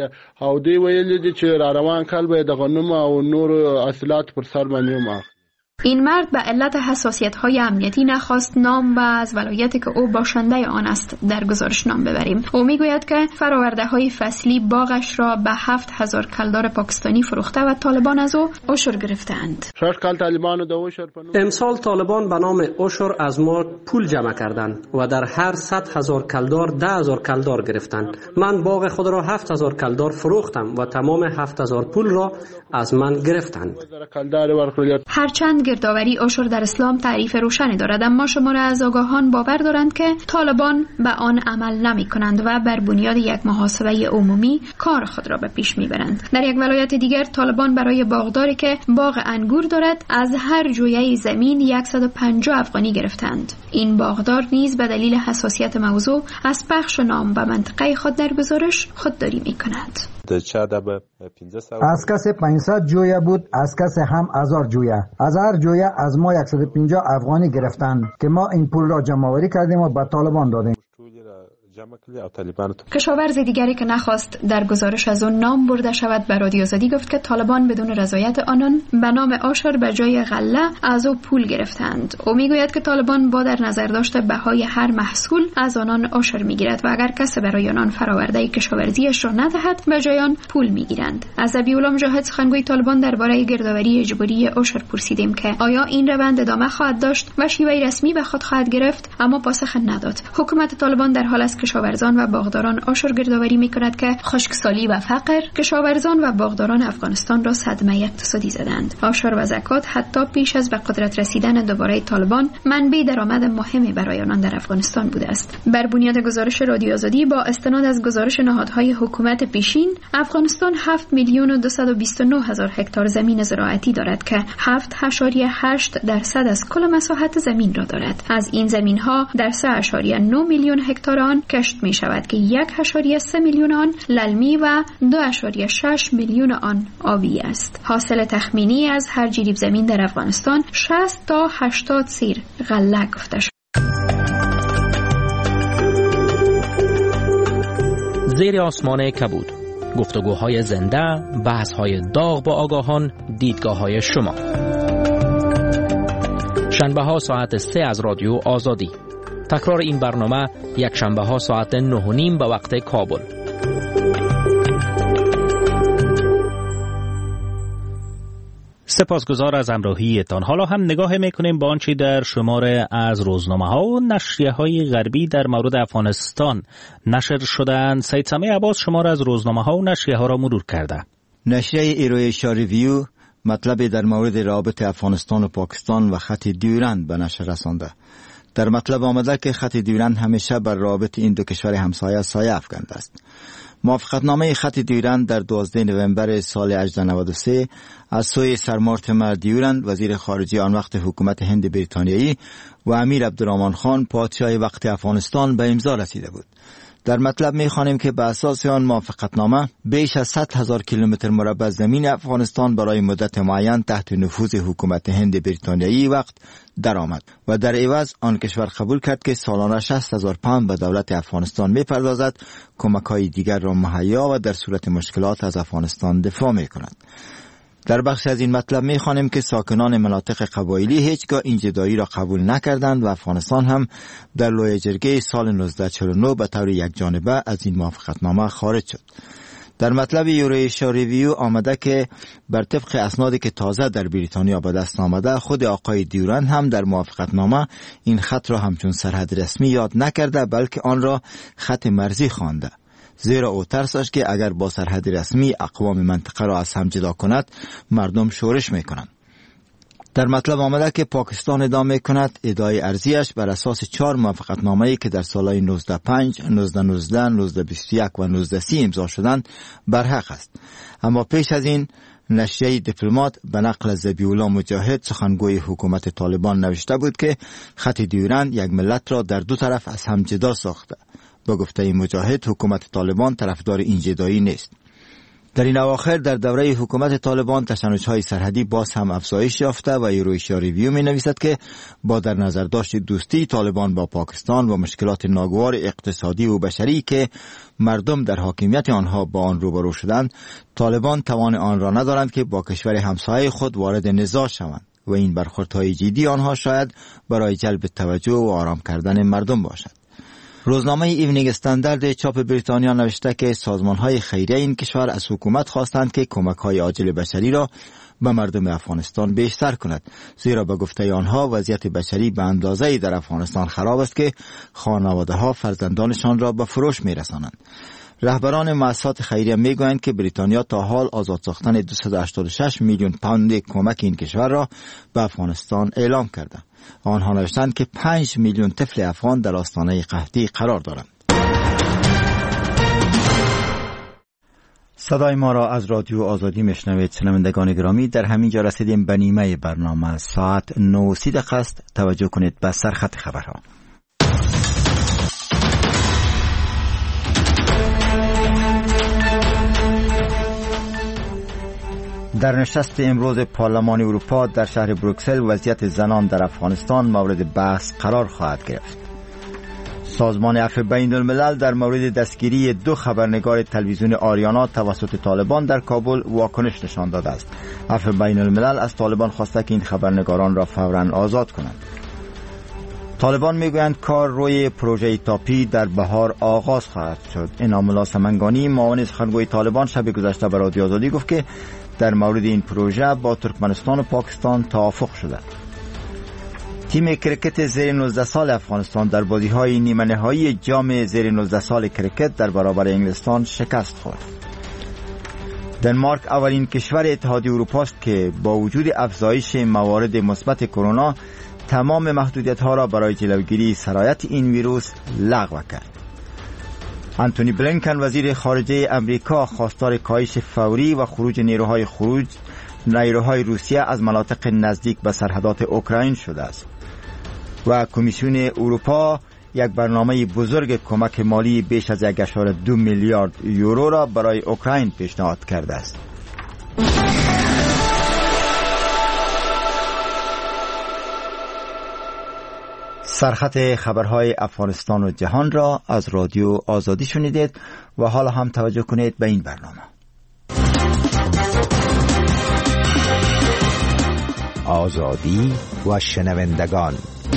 او دی ویل دي چې را روان کال به د غنم او نور حاصلات پر سر باندې ما این مرد به علت حساسیت‌های امنیتی نخواست نام و از ولایتی که او باشنده آن است در گزارش نام ببریم. او میگوید که فرآورده‌های فصلی باغش را به هفت هزار کلدار پاکستانی فروخته و طالبان از او عشر گرفتند. امسال طالبان به نام عشر از ما پول جمع کردند و در هر صد هزار کلدار ده هزار کلدار گرفتند. من باغ خود را هفت هزار کلدار فروختم و تمام هفت هزار پول را از من گرفتند. هرچند گردآوری عشر در اسلام تعریف روشنی دارد، اما شمار از آگاهان باور دارند که طالبان به آن عمل نمی کنند و بر بنیاد یک محاسبه عمومی کار خود را به پیش می برند. در یک ولایت دیگر طالبان برای باغداری که باغ انگور دارد از هر جویه زمین صد و پنجاه افغانی گرفتند. این باغدار نیز به دلیل حساسیت موضوع از پخش نام و منطقه خود در گزارش خودداری می کند. از کسی پانصد جویه بود، از کسی هم هزار جویه. از هر جویه از ما صد و پنجاه افغانی گرفتند که ما این پول را جمع آوری کردیم و به طالبان دادیم. کشاورز دیگری که نخواست در گزارش از اون نام برده شود به رادیو آزادی گفت که طالبان بدون رضایت آنان به نام عشر به جای غله از او پول گرفتند. او میگوید که طالبان با در نظر داشته بهای هر محصول از آنان عشر میگیرد و اگر کسی برای آنان فراورده کشاورزیش را ندهد به جای آن پول میگیرند. از ذبیح‌الله مجاهد سخنگوی طالبان درباره گردآوری اجباری عشر پرسیدیم که آیا این روند ادامه خواهد داشت و شیوه رسمی به خود خواهد گرفت، اما پاسخ نداد. حکومت طالبان در حال است کشاورزان و باغداران عشر گردآوری می‌کند که خشکسالی و فقر کشاورزان و باغداران افغانستان را صدمه اقتصادی زدند. عشر و زکات حتی پیش از به قدرت رسیدن دوباره طالبان منبع درآمد مهمی برای آنان در افغانستان بوده است. بر بنیاد گزارش رادیو آزادی با استناد از گزارش نهادهای حکومت پیشین، افغانستان هفت میلیون و دویست و بیست و نه هزار هکتار زمین زراعتی دارد که هفت ممیز هشت درصد از کل مساحت زمین را دارد. از این زمین‌ها در سه ممیز نه میلیون هکتار آن کشت می شود که یک ممیز سه میلیون آن للمی و دو ممیز شش میلیون آن آبی است. حاصل تخمینی از هر جریب زمین در افغانستان شصت تا هشتاد سیر غله گفته شد. زیر آسمان کبود، گفتگوهای زنده، بحث‌های داغ با آگاهان، دیدگاه‌های شما. شنبه‌ها ساعت سه از رادیو آزادی. تکرار این برنامه یک شنبه ها ساعت نه و نیم به وقت کابل. سپاسگزار از همراهیتان. حالا هم نگاه میکنیم با آنچه در شماره از روزنامه ها و نشریه های غربی در مورد افغانستان نشر شدند. سید سمیع عباس شماره از روزنامه ها و نشریه ها را مرور کرده. نشریه ایرویشا ریویو مطلب در مورد رابط افغانستان و پاکستان و خط دیورند به نشر رسانده. در مطلب آمده که خط دیورند همیشه بر رابط این دو کشور همسایه سایه افکنده است. موافقتنامه خط دیورند در دوازده نوامبر سال هجده نود و سه از سوی سر مورتیمر دیورند وزیر خارجه آن وقت حکومت هند بریتانیایی و امیر عبدالرحمن خان پادشاه وقت افغانستان به امضا رسیده بود. در مطلب می‌خوانیم که به اساس آن موافقتنامه بیش از صد هزار کیلومتر مربع زمین افغانستان برای مدت معین تحت نفوذ حکومت هند بریتانیایی وقت درآمد و در عوض آن کشور قبول کرد که سالانه شصت هزار پوند به دولت افغانستان می‌پردازد، کمک‌های دیگر را مهیا و در صورت مشکلات از افغانستان دفاع می‌کند. در بخش از این مطلب می‌خوانیم که ساکنان مناطق قبایلی هیچگاه این جدایی را قبول نکردند و افغانستان هم در لوی جرگه سال نوزده چهل و نه به طور یکجانبه از این موافقتنامه خارج شد. در مطلب یوریشا ریویو آمده که بر طبق اسنادی که تازه در بریتانیا به دست آمده، خود آقای دیورند هم در موافقتنامه این خط را همچون سرحد رسمی یاد نکرده بلکه آن را خط مرزی خوانده، زیرا او ترس داشت که اگر با سرحد رسمی اقوام منطقه را از هم جدا کند مردم شورش میکنند. در مطلب آمده که پاکستان ادعا میکند ادعای ارزیش بر اساس چهار موافقتنامه‌ای که در سالهای نوزده پنج، نوزده نوزده، نوزده بیست و یک و نوزده سی امضا شدند برحق است. اما پیش از این نشریه دیپلمات به نقل از ذبیح‌الله مجاهد سخنگوی حکومت طالبان نوشته بود که خط دیورند یک ملت را در دو طرف از هم جدا ساخته. با گفته مجاهد حکومت طالبان طرفدار این جدایی نیست. در این اواخر در دوره حکومت طالبان تشنج‌های سرحدی باز هم افزایش یافته و یوریشا ریویو می نویسد که با در نظر داشت دوستی طالبان با پاکستان و مشکلات ناگوار اقتصادی و بشری که مردم در حاکمیت آنها با آن روبرو شدند، طالبان توان آن را ندارند که با کشور همسایه خود وارد نزاع شوند. و این برخوردهای جدی آنها شاید برای جلب توجه و آرام کردن مردم باشد. روزنامه ایونینگ استاندارد چاپ بریتانیا نوشته که سازمان‌های خیریه این کشور از حکومت خواستند که کمک‌های عاجل بشری را به مردم افغانستان بیشتر کند، زیرا به گفته آنها وضعیت بشری به اندازه‌ای در افغانستان خراب است که خانواده‌ها فرزندانشان را به فروش می‌رسانند. رهبران مؤسسات خیریه میگویند که بریتانیا تا حال آزاد ساختن دویست و هشتاد و شش میلیون پوند کمک این کشور را به افغانستان اعلام کرده. آنها نوشتند که پنج میلیون طفل افغان در آستانه قحطی قرار دارند. صدای ما را از رادیو آزادی میشنوید. شنوندگان گرامی، در همین جا رسیدیم به نیمه برنامه. ساعت نه و سی دقیقه است. توجه کنید به سرخط خبرها. در نشست امروز پارلمان اروپا در شهر بروکسل وضعیت زنان در افغانستان مورد بحث قرار خواهد گرفت. سازمان عفو بین الملل در مورد دستگیری دو خبرنگار تلویزیون آریانا توسط طالبان در کابل واکنش نشان داده است. عفو بین الملل از طالبان خواسته که این خبرنگاران را فوراً آزاد کنند. طالبان میگویند کار روی پروژه تاپی در بهار آغاز خواهد شد. انعام الله سمنگانی، معاون سخنگوی طالبان، شب گذشته به رادیو آزادی گفت که در مورد این پروژه با ترکمنستان و پاکستان توافق شده. تیم کرکت زیر نوزده سال افغانستان در بازی‌های نیمه نهایی جام زیر نوزده سال کرکت در برابر انگلستان شکست خورد. دنمارک اولین کشور اتحادیه اروپا است که با وجود افزایش موارد مثبت کرونا تمام محدودیت‌ها را برای جلوگیری سرایت این ویروس لغو کرد. آنتونی بلینکن وزیر خارجه امریکا خواستار کاهش فوری و خروج نیروهای خروج نیروهای روسیه از مناطق نزدیک به سرحدات اوکراین شده است. و کمیسیون اروپا یک برنامه بزرگ کمک مالی بیش از یک و دو میلیارد یورو را برای اوکراین پیشنهاد کرده است. سرخط خبرهای افغانستان و جهان را از رادیو آزادی شنیدید و حالا هم توجه کنید به این برنامه. آزادی و شنوندگان.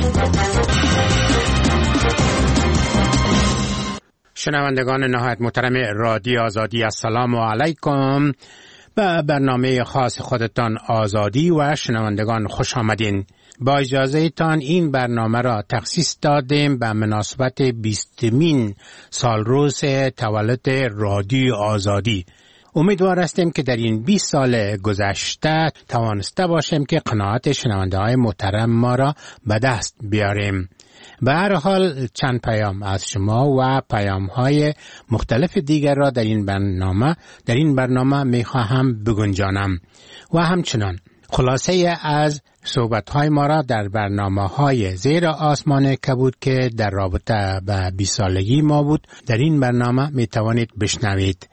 شنوندگان نهایت محترم رادیو آزادی، السلام علیکم. به برنامه خاص خودتان آزادی و شنوندگان خوش آمدین. با اجازه تان این برنامه را تخصیص دادیم به مناسبت بیستمین سال روز تولد رادیو آزادی. امیدوار هستیم که در این بیست سال گذشته توانسته باشیم که قناعت شنونده های محترم ما را به دست بیاریم. به هر حال چند پیام از شما و پیام های مختلف دیگر را در این برنامه در این برنامه می خواهم بگنجانم و همچنان خلاصه از صحبت های ما را در برنامه های زیر آسمان کبود که در رابطه به بیست سالگی ما بود در این برنامه می توانید بشنوید.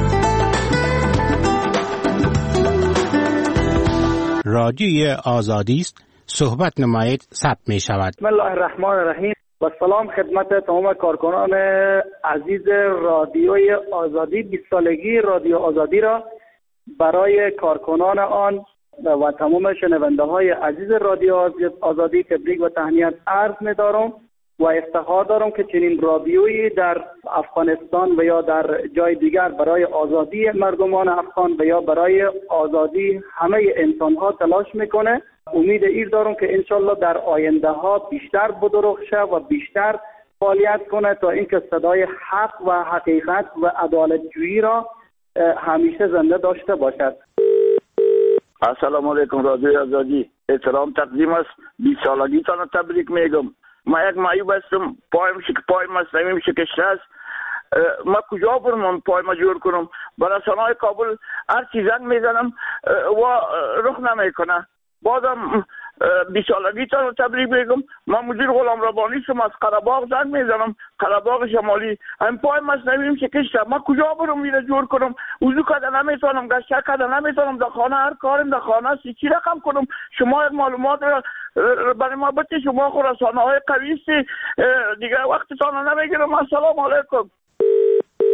رادیوی آزادی است، صحبت نمایید، ثبت می شود. بسم الله الرحمن الرحیم و سلام خدمت تمام کارکنان عزیز رادیوی آزادی. بیست سالگی رادیو آزادی را برای کارکنان آن و تمام شنونده های عزیز رادیو آزادی تبریک و تهنیت عرض می دارم و افتخار دارم که چنین رادیویی در افغانستان و یا در جای دیگر برای آزادی مردمان افغان و یا برای آزادی همه انسان ها تلاش میکنه. امید ایر دارم که انشالله در آینده ها بیشتر بدرخشه و بیشتر فعالیت کنه تا اینکه صدای حق و حقیقت و عدالت جویی را همیشه زنده داشته باشد. السلام علیکم رادیو آزادی، احترام تقدیم است. بیست سالگی تان تبریک میگم. ما یک معیوب هستم، پایم شک پایم مستمیم شکسته است. ما کجا برم پای ما جور کنم؟ برای رسانه‌های کابل هر چی زنگ میزنم و رخ نمیکنه. بازم بیست سالگی تان تبریک میگم. من مدیر غلام ربانی شم، از قره‌باغ زنگ میزنم، قره‌باغ شمالی. هم پای مستمیم شکسته، ما کجا برم میره جور کنم؟ وضو کردن نمیتونم، گشت کردن نمیتونم، در خانه هر کارم در خانه است چی رقم کنم؟ شما یک معلومات برای ما بده. شما خود رسانه‌های قوی است، دیگه وقتتان نمیگیرم. السلام علیکم.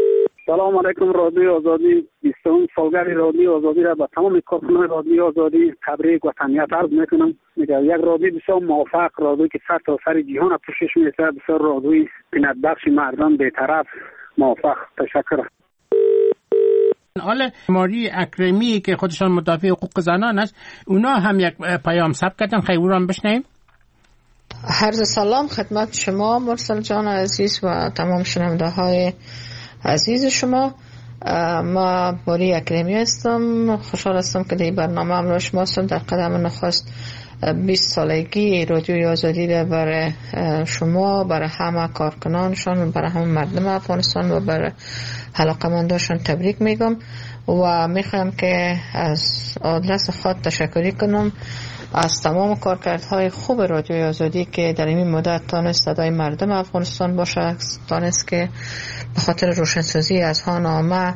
سلام علیکم رادیو آزادی. بیستمین سالگرد رادیو آزادی را به تمام کارکنان رادیو آزادی تبریک و تهنیت عرض میکنم. میگم یک رادیو بسیار موفق، رادیویی که سر تا سر جهان پوشش میده، بسیار رادیوی بینت بخش مردم بی‌طرف موفق. تشکر. حالا ماری اکرمی که خودشان مدافع حقوق زنان است، اونا هم یک پیام ثبت کردن، خیلی او را هم بشنویم. عرض سلام خدمت شما مرسل جان عزیز و تمام شنونده های عزیز شما. ما ماری اکرمی هستم، خوشحال هستم که در برنامه همراه شما هستم. در قدم نخست بیست سالگی رادیوی آزادی را برای شما، برای همه کارکنانشان، برای همه مردم افغانستان و برای علاقه‌مندانشان تبریک میگم و میخوام که از آدرس خود تشکری کنم از تمام کارکردهای خوب رادیوی آزادی که در این مدت تانست صدای مردم افغانستان باشه، تانست که به خاطر روشنسازی اذهان عامه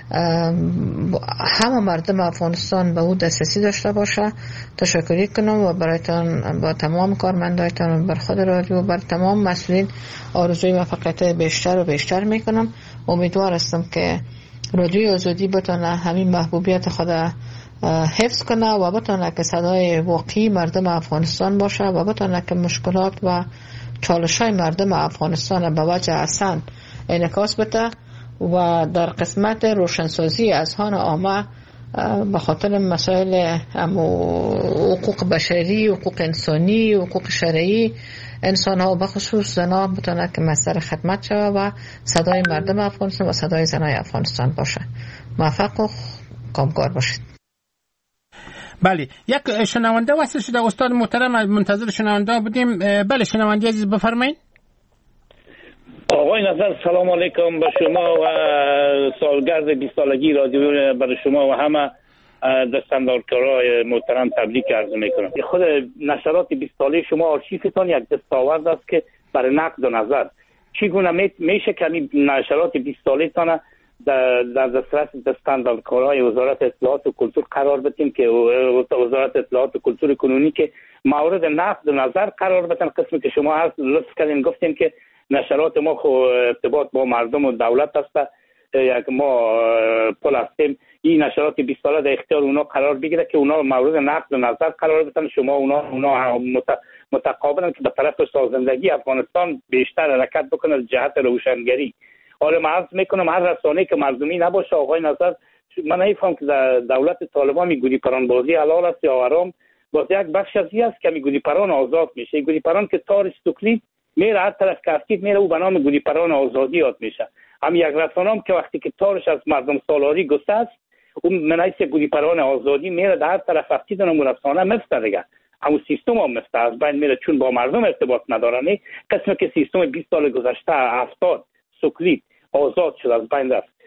همه مردم افغانستان به او دسترسی داشته باشه. تشکری کنم و برایتان، با تمام کارمندایتان و بر خود رادیو و بر تمام مسئولین آرزوی موفقیت بیشتر و بیشتر میکنم. امیدوار هستم که رادیوی آزادی بتونه همین محبوبیت خود حفظ کنه و بتونه که صدای واقعی مردم افغانستان باشه و بتونه که مشکلات و چالش‌های مردم افغانستان به وجه احسن انعکاس بده و در قسمت روشنسازی اذهان عامه به خاطر مسائل حقوق بشری، حقوق انسانی، حقوق شرعی انسان ها و بخصوص زنان بتونه که مصدر خدمت شود و صدای مردم افغانستان و صدای زنای افغانستان باشه. موفق و کامگار باشید. بله، یک شنونده وصل شده استاد محترم، منتظر شنونده بودیم. بله شنونده عزیز بفرمایید. آقای نظر سلام علیکم به شما و سالگرد بیست سالگی رادیو برای شما و همه دستاندارکارای محترم تبریک عرض میکنم. خود نشرات بیست ساله شما آرشیفتان یک دستاورد است که برای نقد و نظر چگونه میشه که نشرات بیست ساله تان در دسترس دستاندارکارای وزارت اطلاعات و کلتور قرار بدیم که وزارت اطلاعات و کلتور کنونی که مورد نقد و نظر قرار بدن. قسمی که شما هست لطف کردین گفتین که نشرات ما خو ارتباط با مردم و دولت است، یک ما پل هستیم. این نشرات بیست ساله در اختیار اونا قرار بگیره که اونا مورد نقد و نظر قرار بدن. شما اونا اونا متقابلا که به طرف سازندگی افغانستان بیشتر حرکت بکنه جهت روشنگری. حالا من عرض میکنم هر رسانه‌ای که مردمی نباشه آقای نظر، من نمیفهم که دولت طالبان میگویی پران بازی حلال است یا حرام. باز یک بخش از این است که میگویی پران آزاد میشه. گویی پران که تارش توکلید میره هر طرف کفتید میره، او به نام گویی پران آزادی یاد میشه. هم یک رسانه هم که وقتی که تارش از مردم سالاری گسته است، اون منایس گویی پران آزادی میره در هر طرف کفتیدن و رسانه مفته دیگه. همون سیستم هم مفته از بین میره چون با مردم ارتباط ندارن. قسمی که سیستم بیست سال گذشته هفتاد سکلید آزاد شد از بین رفت.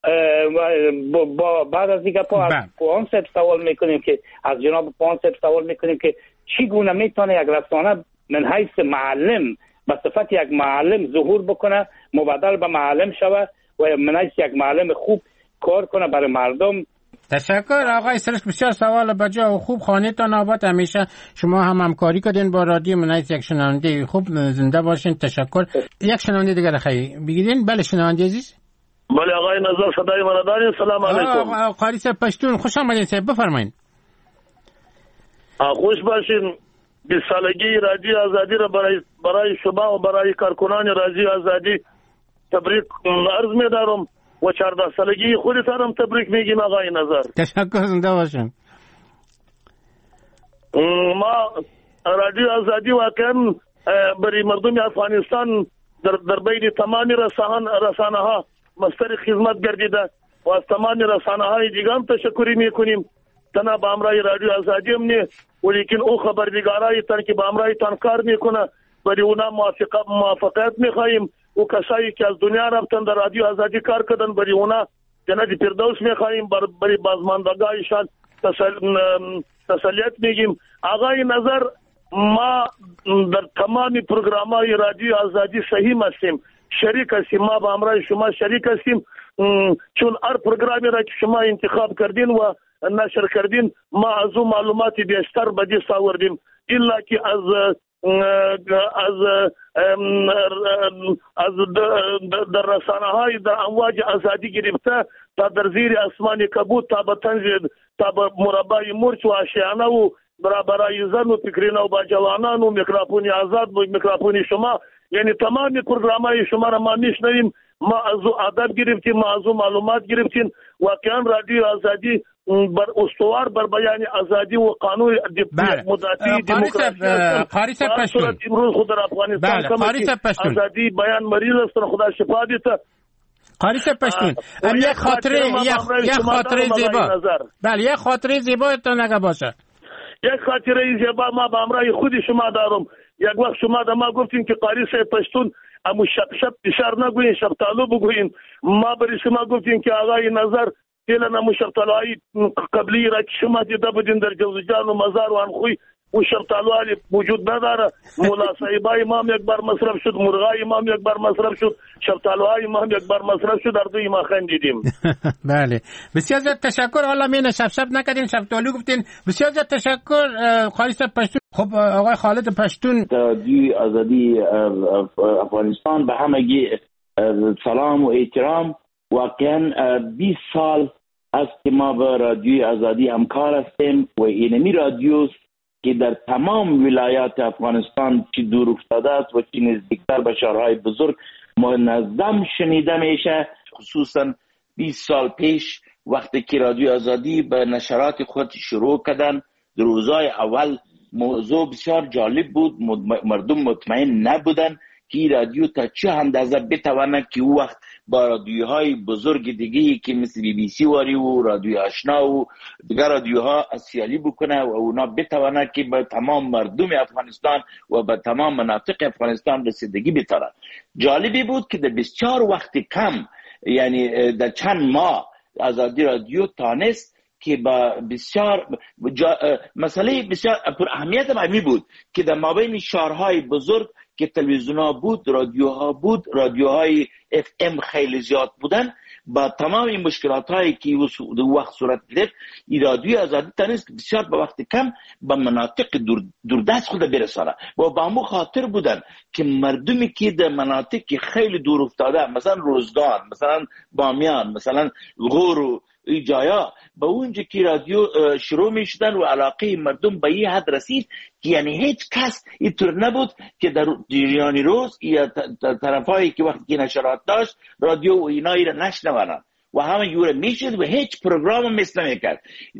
با بعد از دیگه پا از پوان صاحب سوال میکنیم که از جناب پوان صاحب سوال میکنیم که چگونه میتونه یک رسانه من حیث معلم به صفت یک معلم ظهور بکنه، مبادل به معلم شود و من حیث یک معلم خوب کار کنه برای مردم. تشکر آقای سرش، بسیار سوال بجا و خوب. خانه تا نابات همیشه شما هم همکاری کردین با رادیو من حیث یک شنونده خوب. زنده باشین. تشکر. یک شنونده دیگر خیلی بگیرین. بله شنونده عزیز. بله آقای نظر صدای من دارین. سلام علیکم. آقا قاری صاحب پشتون خوش آمدین صاحب، بفرمایید. خوش باشین. بیست سالگی رادیو آزادی را برای برای شما و برای کارکنان رادیو آزادی تبریک عرض می‌دارم و چهارده سالگی خودتان هم تبریک میگیم آقای نظر. تشکر. زنده باشین. ما رادیو آزادی واقعا برای مردم افغانستان در در بین تمام رسانه رسانه ها مستر خدمت گردیده و از تمام رسانه های دیگه هم تشکری میکنیم. تنها با امرای رادیو آزادی هم نه، ولیکن او خبرنگارای تن که با امرای تان کار میکنه برای اونا موافقت میخواهیم. او کسایی که از دنیا رفتن در رادیو آزادی کار کردن برای اونا جنت فردوس میخواهیم، برای بازماندگانشان تسلیت میگیم. آقای نظر ما در تمام پروگرام‌های رادیو آزادی صحیح هستیم، شریک هستیم. ما با امرای شما شریک هستیم، چون هر پروگرامی را که شما انتخاب کردین و نشر کردین ما از اون معلوماتی بیشتر به دست آوردیم. الا که از از از در رسانه های در امواج آزادی گرفته تا در زیر اسمان کبود تا به طنز تا به مربع مرچ و آشیانه و برای زن و فکرین و با جوانان و میکروفون آزاد و میکروفون شما، یعنی تمام پروگرامای شما را ما میشنویم، ما از ادب گرفتیم، ما از معلومات گرفتیم. واقعا رادیو آزادی بر استوار بر بیان آزادی و قانون مدافع دموکراسی قاری صاحب پشتون امروز خود در افغانستان کم آزادی بیان مریض است، خدا شفا دیده. قاری صاحب پشتون یک خاطره یک خاطره زیبا، بله یک خاطره زیبا تا نگه باشه. یک خاطره زیبا ما به همراه خود شما دارم. یک وقت شما در ما گفتین که قاری صاحب پشتون امو شب شب اشار نگوین، شب طالو بگوین. ما برای شما گفتین که آقای نظر فعلا امو شب طالوهای قبلی را که شما دیده بودین در جوزجان و مزار و انخوی و شب طالوهای وجود نداره. مولا صاحبای امام یک بار مصرف شد، مرغای امام یک بار مصرف شد، شب طالوهای امام یک بار مصرف شد، در دوی ما خندیدیم. بله بسیار زیاد تشکر. حالا مینه شب شب نکردین، شب طالو گفتین. بسیار زیاد تشکر قاری صاحب پشتون. خب آقای خالد پشتون، رادیوی آزادی افغانستان به همگی سلام و احترام. واقعا بیست سال است که ما با رادیوی آزادی همکار هستیم و اینمی رادیوست که در تمام ولایات افغانستان چی دور افتاده است و چی نزدیکتر به شهرهای بزرگ منظم شنیده میشه. خصوصا بیست سال پیش وقتی که رادیوی آزادی به نشرات خود شروع کردن، در روزهای اول موضوع بسیار جالب بود، مردم مطمئن نبودن که رادیو تا چه اندازه بتواند که او وقت با رادیوهای بزرگ دیگه که مثل بی بی سی واری و رادیو آشنا و دیگر رادیوها سیالی بکنه و اونا بتواند که به تمام مردم افغانستان و به تمام مناطق افغانستان رسیدگی بتواند. جالبی بود که در بسیار وقت کم، یعنی در چند ماه، آزادی رادیو تانست که با بسیار جا... مسئله بسیار پر اهمیت مهمی بود که در مابین شهرهای بزرگ که تلویزیون‌ها بود، رادیوها بود، رادیوهای اف ام خیلی زیاد بودن، با تمام این مشکلات هایی که او وقت صورت گرفت، این رادیوی آزادی تانست بسیار به وقت کم به مناطق دور دوردست خود برسانه و با مو خاطر بودن که مردمی که در مناطق خیلی دور افتاده، مثلا روزگان، مثلا بامیان، مثلا غور و این جایا، با اونجا که رادیو شروع می شدن و علاقه مردم به این حد رسید که یعنی هیچ کس اینطور نبود که در جریان روز یا طرفایی که وقتی که نشرات داشت رادیو و اینایی را نشنوانند و همه یوره میشد و هیچ پروگرام مثل نمیکرد.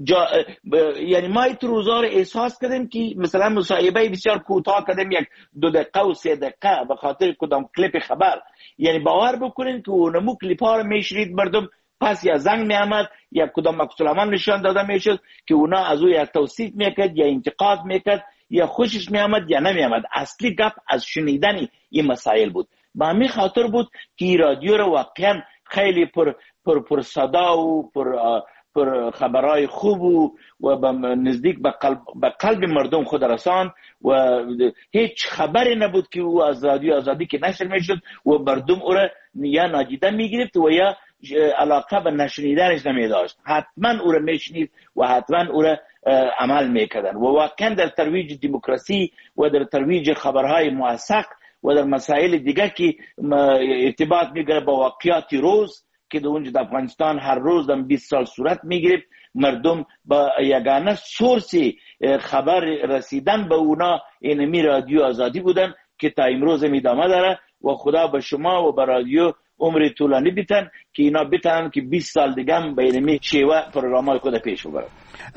یعنی ما این روزا رو احساس کردیم که مثلا مصاحبه بسیار کوتاه کردیم، یک دو دقیقه و سه دقیقه به خاطر کدام کلیپ خبر. یعنی باور بکنین که اونمو کلیپ ها رو میشنید مردم، پس یا زنگ می آمد یا کدام مکسلمان نشان داده می شد که اونا از او یا توصیف می کرد یا انتقاد می کرد یا خوشش می آمد یا نمی آمد. اصلی گپ از شنیدن این مسائل بود. با همین خاطر بود که رادیو رو واقعا خیلی پر پر پر صدا و پر پر خبرهای خوب و و نزدیک به قلب به قلب مردم خود رسان و هیچ خبری نبود که او از رادیو آزادی که نشر می شد و مردم او را یا نادیده می گرفت و یا علاقه به نشنیدنش نمی داشت. حتما او را میشنید و حتما او را عمل میکردن و واقعا در ترویج دموکراسی و در ترویج خبرهای موثق و در مسائل دیگه که ارتباط میگیره با واقعیات روز که در اونجا در افغانستان هر روز در بیست سال صورت میگیره، مردم با یگانه سورس خبر رسیدن به اونا اینمی رادیو آزادی بودن که تا امروز ادامه داره و خدا به شما و به رادیو عمر طولانی بیتن که اینا بتونن که بیست سال دیگه هم به اینمی شیوه پروگرام‌های خود پیش ببرن.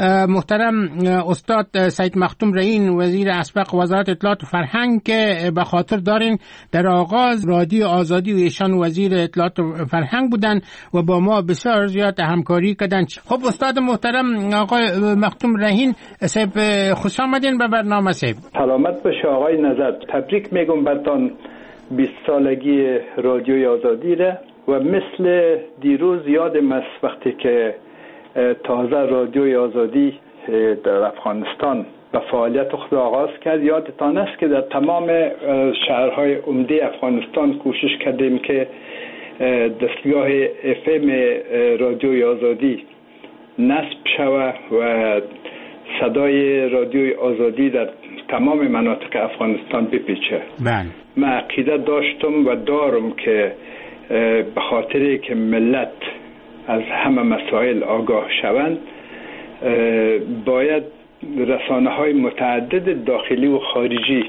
محترم استاد سید مختوم رهین، وزیر اسبق وزارت اطلاعات و فرهنگ، که به خاطر دارین در آغاز رادیو آزادی و ایشان وزیر اطلاعات و فرهنگ بودن و با ما بسیار زیاد همکاری کردن. خب استاد محترم آقای مختوم رهین صاحب، خوش آمدین به برنامه صاحب. سلامت باشه آقای نظر. تبریک میگم برتان بیست سالگی رادیوی آزادی را و مثل دیروز یادم است وقتی که تازه رادیوی آزادی در افغانستان به فعالیت خود آغاز کرد. یادتان است که در تمام شهرهای عمده افغانستان کوشش کردیم که دستگاه اف ام رادیوی آزادی نصب شود و صدای رادیوی آزادی در تمام مناطق افغانستان بپیچه. بله. من عقیده داشتم و دارم که به خاطر که ملت از همه مسائل آگاه شوند باید رسانه های متعدد داخلی و خارجی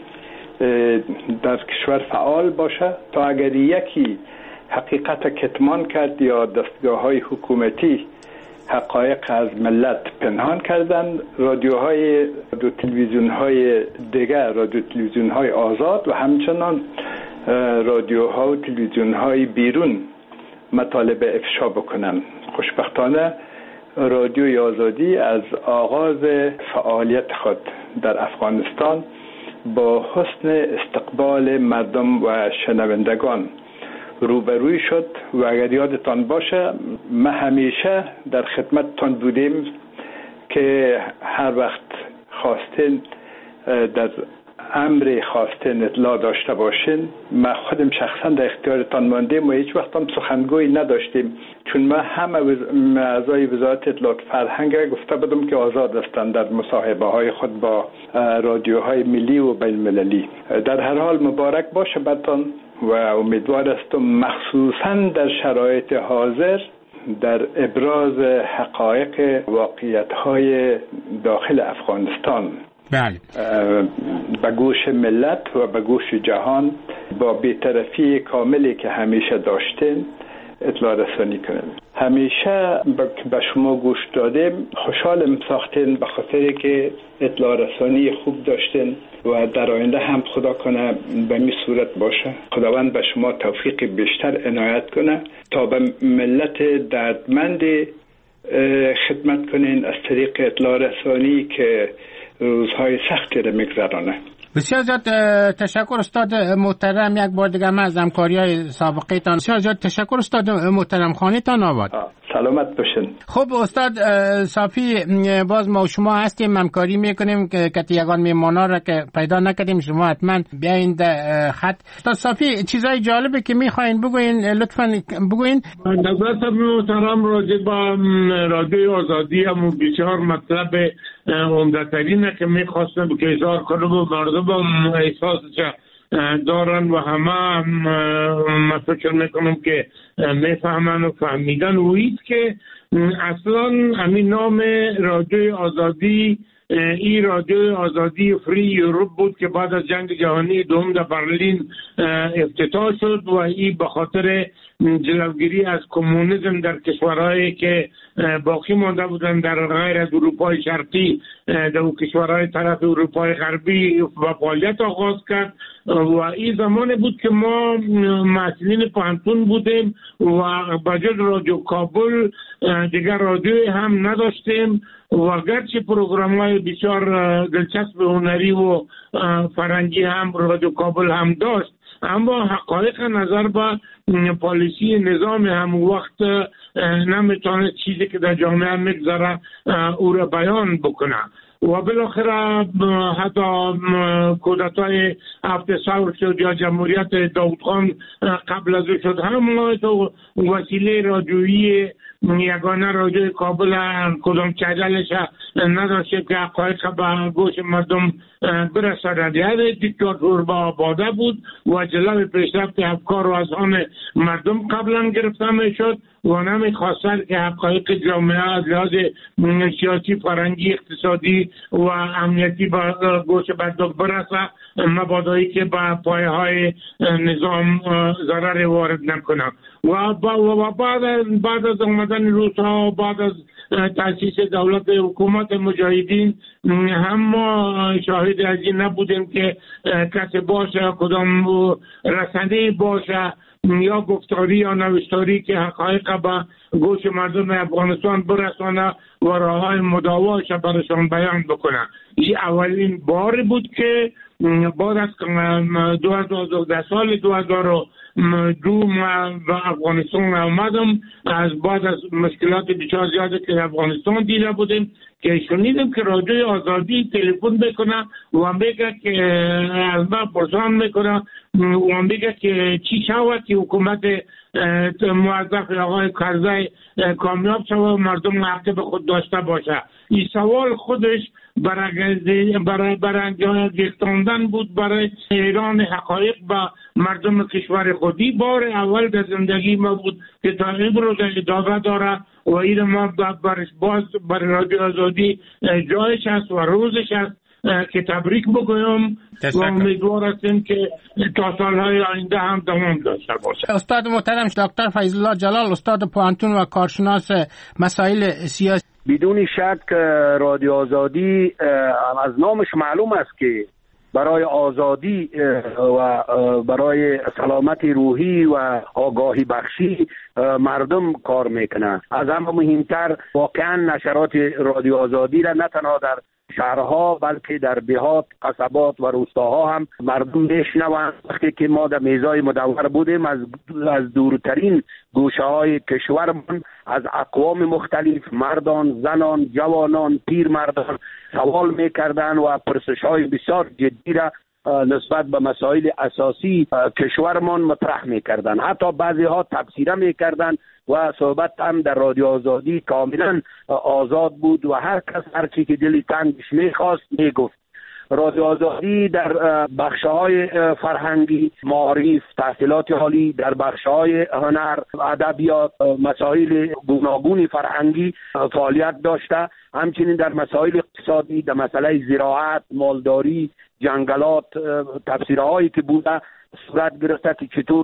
در کشور فعال باشه تا اگر یکی حقیقت کتمان کرد یا دستگاه های حکومتی حقایق از ملت پنهان کردن، رادیوهای رادیو تلویزیون های دیگر، رادیو تلویزیون های آزاد و همچنان رادیوها و تلویزیون های بیرون مطالب افشا بکنن. خوشبختانه رادیوی آزادی از آغاز فعالیت خود در افغانستان با حسن استقبال مردم و شنوندگان روبروی شد و اگر یادتان باشه ما همیشه در خدمتتان بودیم که هر وقت خواستین در امر خواستین اطلاع داشته باشین ما خودم شخصا در اختیارتان ماندیم و هیچ وقت هم سخنگوی نداشتیم، چون ما همه اعضای وزارت اطلاعات فرهنگ گفته بودم که آزاد هستند در مصاحبه های خود با رادیوهای ملی و بین المللی. در هر حال مبارک باشه برتان و امیدوار هستم مخصوصا در شرایط حاضر در ابراز حقایق واقعیت های داخل افغانستان بله. به گوش ملت و به گوش جهان با بی‌طرفی کاملی که همیشه داشتین اطلاع رسانی کنیم. همیشه به شما گوش دادیم، خوشحالم ساختین به خاطر که اطلاع رسانی خوب داشتین و در آینده هم خدا کنه به می صورت باشه. خداوند به شما توفیق بیشتر عنایت کنه تا به ملت دردمند خدمت کنین از طریق اطلاع رسانی که روزهای سختی را میگذرانه. بسیار زیاد تشکر استاد محترم، یک بار دیگه من از همکاری‌های سابقه تان بسیار زیاد تشکر استاد محترم، خانه‌تان آباد. سلامت باشین. خب استاد صافی، باز ما و شما هستیم همکاری میکنیم که کتی یگان میمانا را که پیدا نکردیم شما حتما بیاین خط. استاد صافی چیزای جالبی که میخواین بگوین لطفاً بگوین. حضرت محترم راجع با رادیو آزادی هم بسیار مطلب عمده‌ترینه که میخواستم که اظهار کنم و مردم احساسش دارن و همه من فکر میکنم که میفهمن و فهمیدن و ایست که اصلا همین نام رادیو آزادی این رادیو آزادی فری یوروپ بود که بعد از جنگ جهانی دوم در برلین افتتاح شد و این به خاطر جلوگیری از کمونیسم در کشورهایی که باقی مانده بودن در غیر از اروپای شرقی در کشورهای طرف اروپای غربی و فعالیت آغاز کرد و این زمان بود که ما مسئولین پانتون بودیم و بجز رادیو کابل دیگر رادیوی هم نداشتیم و گرچه پروگرام های بسیار دلچسب هنری و فرنگی هم رادیو کابل هم داشت، اما حقایق نظر به پالیسی نظام هم وقت نمیتونه چیزی که در جامعه میگذره او را بیان بکنه و بالاخره حتی کودتای هفته سور شد یا جمهوریت داود خان قبل از او شد، هم تو وسیله رادیویی یگانه رادیوی کابل کدام چجلش نداشته که حقایق به گوش مردم برساند. یعنی دیکتاتور با آباده بود و جلوی پیشرفت افکار و اذهان مردم قبلا گرفته میشد و نمیخواستند که حقایق جامعه از لحاظ سیاسی، فرهنگی، اقتصادی و امنیتی به گوش مردم برسه، مبادایی که به پایه های نظام ضرر وارد نکنه. و بعد بعد از آمدن روس‌ها و بعد از تأسیس دولت حکومت مجاهدین هم ما شاهد از این نبودیم که کسی باشه کدام رسانه‌ای باشه یا گفتاری یا نوشتاری که حقایق به گوش مردم افغانستان برسانه و راه‌های مداواش برشان بیان بکنه. این اولین بار بود که بعد از دو هزار و ده سال دو هزار و دو به افغانستان آمدم، از بعد از مشکلات بسیار زیاده که افغانستان دیده بودیم که شنیدم که رادیوی آزادی تلفن بکنه و میگه که از من پرسان میکنه و میگه که چی شود که حکومت موظف آقای کرزی کامیاب شود و مردم حق به خود داشته باشه. این سوال خودش برای برای برای گفتاندن بود برای ایران حقایق با مردم کشور خودی. بار اول در زندگی ما بود که تا امروز ادامه داره و این ما برش باز برای رادیو آزادی جایش هست و روزش هست که تبریک بگویم و امیدوار هستیم که تا سالهای آینده هم دوام داشته باشه. استاد محترم دکتر فیض الله جلال، استاد پوهنتون و کارشناس مسائل سیاسی. بدون شک رادیو آزادی از نامش معلوم است که برای آزادی و برای سلامت روحی و آگاهی بخشی مردم کار میکنه. از همه مهمتر واقعا نشرات رادیو آزادی را نه تنها در شهرها بلکه در دهات، قصبات و روستاها هم مردم میشنوند. وقتی که ما در میزای مدور بودیم از از دورترین گوشه های کشورمان از اقوام مختلف مردان، زنان، جوانان، پیرمردان سوال میکردن و پرسش های بسیار جدی را نسبت به مسائل اساسی کشورمان مطرح میکردن. حتی بعضی ها تبصره میکردن و صحبت هم در رادیو آزادی کاملا آزاد بود و هر کس هر چی که دلی تنگش میخواست میگفت. رادیو آزادی در بخش‌های فرهنگی، معارف، تحصیلات عالی، در بخش‌های هنر، ادبیات، مسائل گوناگون فرهنگی فعالیت داشته. همچنین در مسائل اقتصادی، در مسئله زراعت، مالداری، جنگلات تفسیرهایی که بوده صورت گرفته که چطور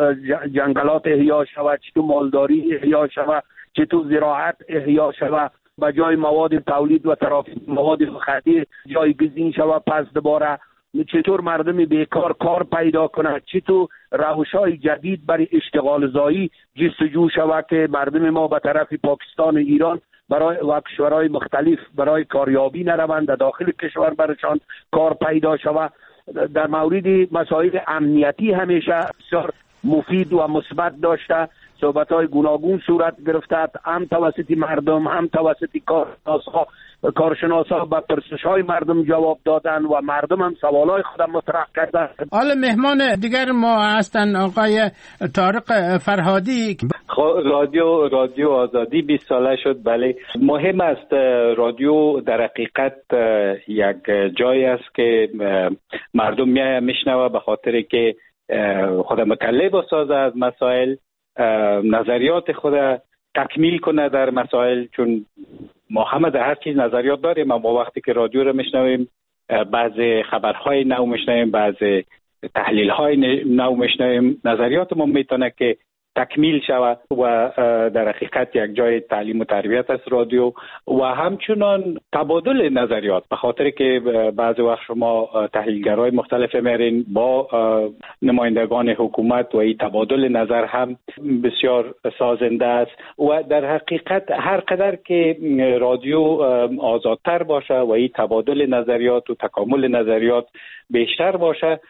جنگلات احیا شود، چطور مالداری احیا شود، چطور زراعت احیا شود، به جای مواد تولید و ترافیک مواد خدی جایگزین شود، پس دوباره چطور مردم بیکار کار پیدا کنند، چطور روش‌های جدید برای اشتغال زایی جستجو شود که مردم ما به طرف پاکستان و ایران برای و کشورهای مختلف برای کاریابی نروند، در داخل کشور برایشان کار پیدا شود. در مورد مسائل امنیتی همیشه بسیار مفید و مثبت داشته. صحبت‌های گوناگون صورت گرفته، هم توسط مردم هم توسط کارشناسا کارشناسا به پرسش‌های مردم جواب دادن و مردم هم سوالای خودم مطرح کردن. حالا مهمان دیگر ما هستن آقای طارق فرهادی. رادیو رادیو آزادی بیست ساله شد. بله، مهم است. رادیو در حقیقت یک جایی است که مردم میای میشنوه به خاطر که خود مطلع بسازه از مسائل، نظریات خود تکمیل کنه در مسائل، چون ما همه در هر چیز نظریات داریم. اما وقتی که رادیو رو میشنویم بعضی خبرهای نو میشنویم، بعضی تحلیل‌های نو میشنویم، نظریات ما میتونه که تکمیل شود و در حقیقت یک جای تعلیم و تربیت است رادیو و همچنان تبادل نظریات، به خاطر که بعضی وقت شما تحلیلگرای مختلف میرین با نمایندگان حکومت و این تبادل نظر هم بسیار سازنده است و در حقیقت هر قدر که رادیو آزادتر باشه و این تبادل نظریات و تکامل نظریات بیشتر باشه،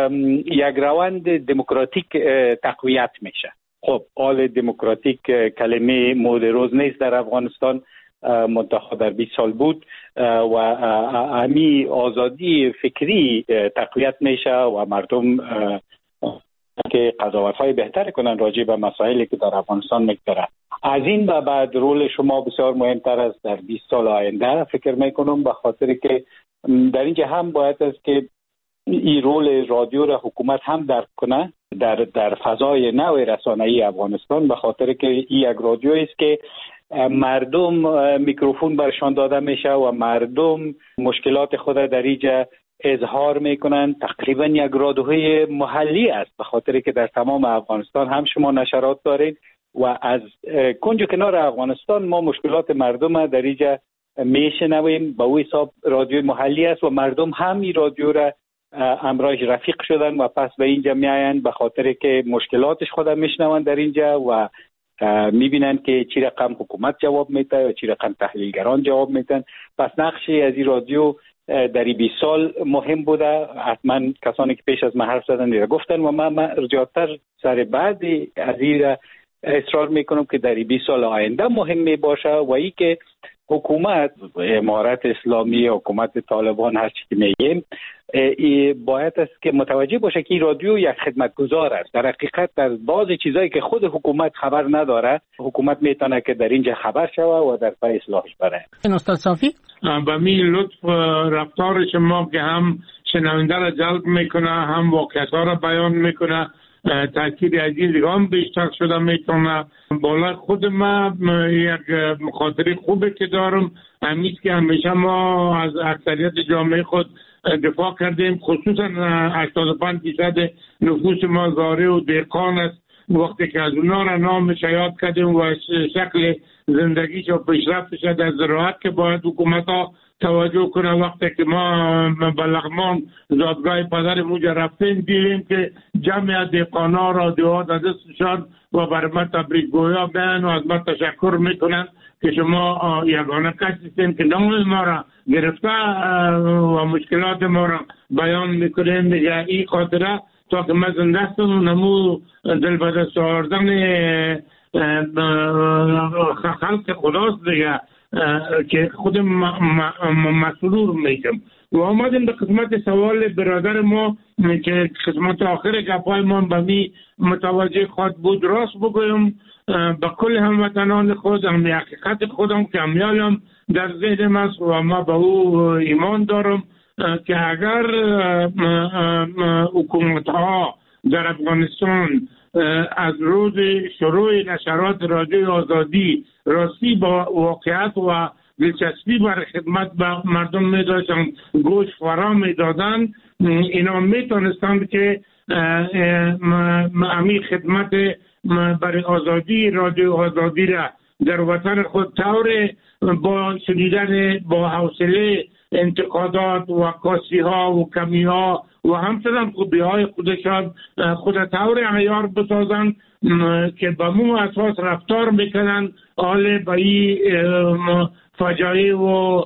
یک روند دموکراتیک تقویت میشه. خب حال دموکراتیک کلمه مورد روز نیست در افغانستان، منتها در بیست سال بود و همی آزادی فکری تقویت میشه و مردم که قضاوت‌های بهتر کنن راجع به مسائلی که در افغانستان میگذره. از این به بعد رول شما بسیار مهمتر است در بیست سال آینده فکر میکنم، به خاطر که در اینجا هم باید است که این رول رادیو را حکومت هم درک کنه در در فضای نو رسانه‌ای افغانستان، به خاطر که این یک رادیو است که مردم میکروفون برشان داده میشه و مردم مشکلات خود در اینجا اظهار میکنن. تقریبا یک رادیوی محلی است، به خاطر که در تمام افغانستان هم شما نشرات دارید و از کنج و کنار افغانستان ما مشکلات مردم در اینجا میشنویم. به اون حساب رادیو محلی است و مردم هم این رادیو را امراج رفیق شدن و پس به اینجا میاین به خاطر که مشکلاتش خودم میشنون در اینجا و میبینن که چی رقم حکومت جواب میده و چی رقم تحلیلگران جواب میدن. پس نقشی از این رادیو در این بیست سال مهم بوده. حتما کسانی که پیش از من حرف زدن دیگه گفتن و من, من زیادتر سر بعد از این اصرار میکنم که در این بیست سال آینده مهم می باشه و ای که حکومت امارت اسلامی، حکومت طالبان، هر چی که میگیم، باید است که متوجه باشه که این رادیو یک خدمتگزار است. در حقیقت در بعض چیزایی که خود حکومت خبر نداره، حکومت میتونه که در اینجا خبر شوه و در پای اصلاحش بره. استاد صافی با می لطف رفتار شما که هم شنونده را جلب میکنه، هم واقعیت‌ها را بیان میکنه، تاکید از این دیگه هم بیشتر شده میتونه. بالا خود ما یک مخاطره خوبه که دارم، همیشه که همیشه ما از اکثریت جامعه خود دفاع کردیم، خصوصا هشتاد و پنج درصد نفوس ما زاره و دهقان است. وقتی که از اونا را نامش یاد کردیم و شکل زندگیش و پیشرفتش از زراعت که باید حکومت ها توجه کنه. وقتی که ما به لغمان زادگاه پدر موجه رفتیم دیدیم که جمع دهقانا را دعا دستشان و بر ما تبریک گویا بین و از ما تشکر میکنن که شما یگانه کسی هستین که نام ما را گرفته و مشکلات ما را بیان میکنیم. دیگه این خاطره تا که من زنده هستم نمو دل به دست آوردن خلق خداست دیگه که خود مسرور میشم. و آمدیم به قسمت سوال برادر ما که قسمت آخر گپای ما به می متوجه خود بود. راست بگویم به کل هموطنان خود هم حقیقت خودم که همیالم در ذهنم است و ما به او ایمان دارم که اگر حکومت ها در افغانستان از روز شروع نشرات رادیو آزادی راستی با واقعیت و دلچسپی برای خدمت به مردم می داشتن گوش فرا می دادن، اینا می تونستند که امی خدمت برای آزادی رادیو آزادی را در وطن خود طور با شدیدن با حوصله انتقادات و کاسی ها و کمی ها و همچنان خوبی های خودشان خود طور عیار بسازن که به مو اساس رفتار میکنن، حال به این فجایع و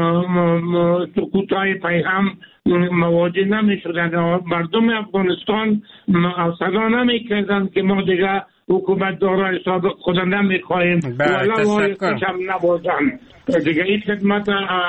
سکوتای پیهم مواجه نمی شدن. مردم افغانستان صدا نمی کردن که ما دیگه حکومت دارای سابق خود نمی خواهیم ولی های کشم نبودن دیگه. این خدمت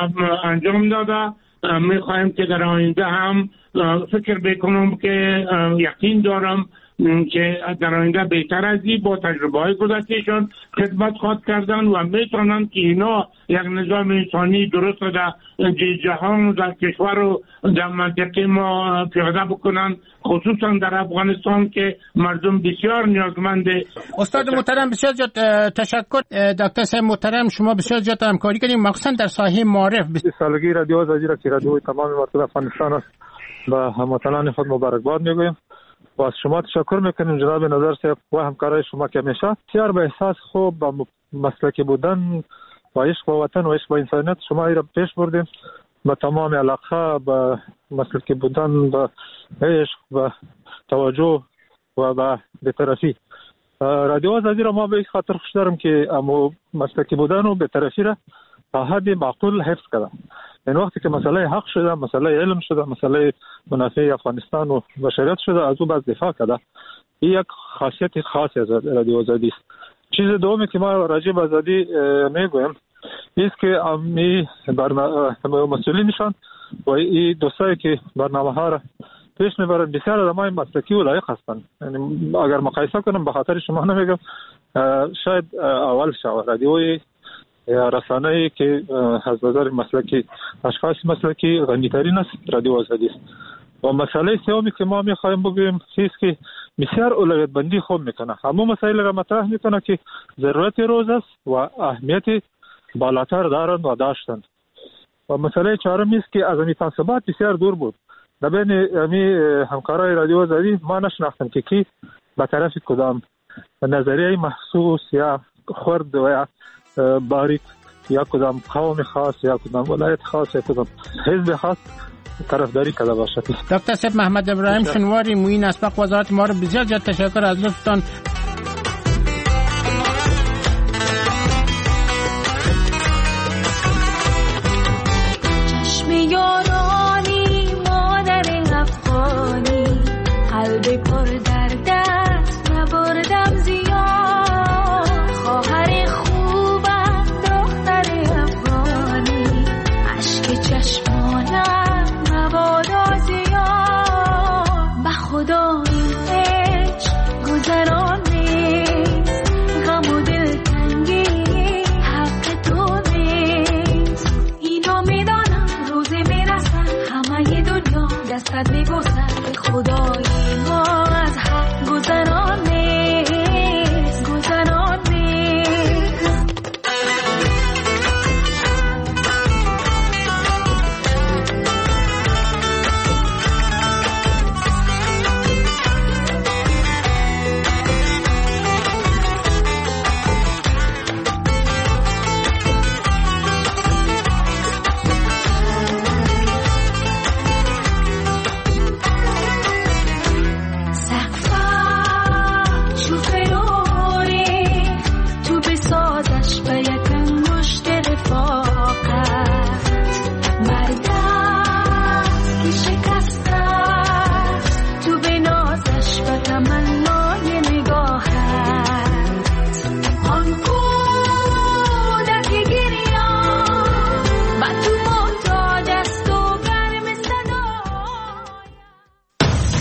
انجام داده. می خواهیم که در آینده هم فکر بکنم که یقین دارم که در آینده بهتر از این با تجربه های گذشتهشان خدمت خواهد کردن و میتونن که اینا یک نظام انسانی درست در جهان و در کشور و در منطقه ما پیاده بکنن، خصوصا در افغانستان که مردم بسیار نیازمنده. استاد محترم بسیار زیاد تشکر. دکتر صاحب محترم شما بسیار زیاد همکاری کردیم مخصوصا در ساحه معارف. سالگی رادیو آزادی را که رادیوی تمام مردم افغانستان است و هموطنان خود مبارکباد میگویم و از شما تشکر میکنیم جناب نظر صاحب و همکارای شما که همیشه بسیار به احساس خوب با مسلکی بودن و عشق با وطن و عشق با انسانیت شما را پیش بردیم با تمام علاقه با مسلکی بودن با عشق و توجه و با بی‌طرفی. رادیو آزادی را ما به این خاطر خوش دارم که امو مسلکی بودن و بی‌طرفی را تا حد معقول حفظ کردم. این وقتی که مسئله حق شده، مسئله علم شده، مسئله منافع افغانستان و بشریت شده، از او باز دفاع کرده. این یک خاصیت خاصی از رادیو آزادی است. چیز دومی که ما راجع به آزادی میگویم است که امی برنامه مسئولینشان و این دوستایی که برنامه ها را پیش میبرن بسیار آدمای مسلکی و لایق هستند. یعنی اگر مقایسه کنم به خاطر شما نمیگم، شاید اول شود رادیوی یا رسانه‌ای که از نظر مسلکی اشخاص مسلکی غنی‌ترین است رادیو آزادی است. و مسئله سومی که ما می‌خوایم بگوییم است که بسیار اولویت بندی خوب میکنه، همون مسائل را مطرح میکنه که ضرورت روز است و اهمیت بالاتر دارند و داشتند. و مسئله چهارم است که از این تعصبات بسیار دور بود. در بین امی همکارای رادیو آزادی ما نشناختم که کی به طرف کدام نظریه محسوس یا خرد و یا باریک یا کدام قوم خاص یا کدام ولایت خاص یا کدام حزب خاص طرفداری کرده باشد. دکتر صاحب محمد ابراهیم شنواری معین اسبق وزارت ما رو بسیار زیاد تشکر از لطفتان. چشم یار خدای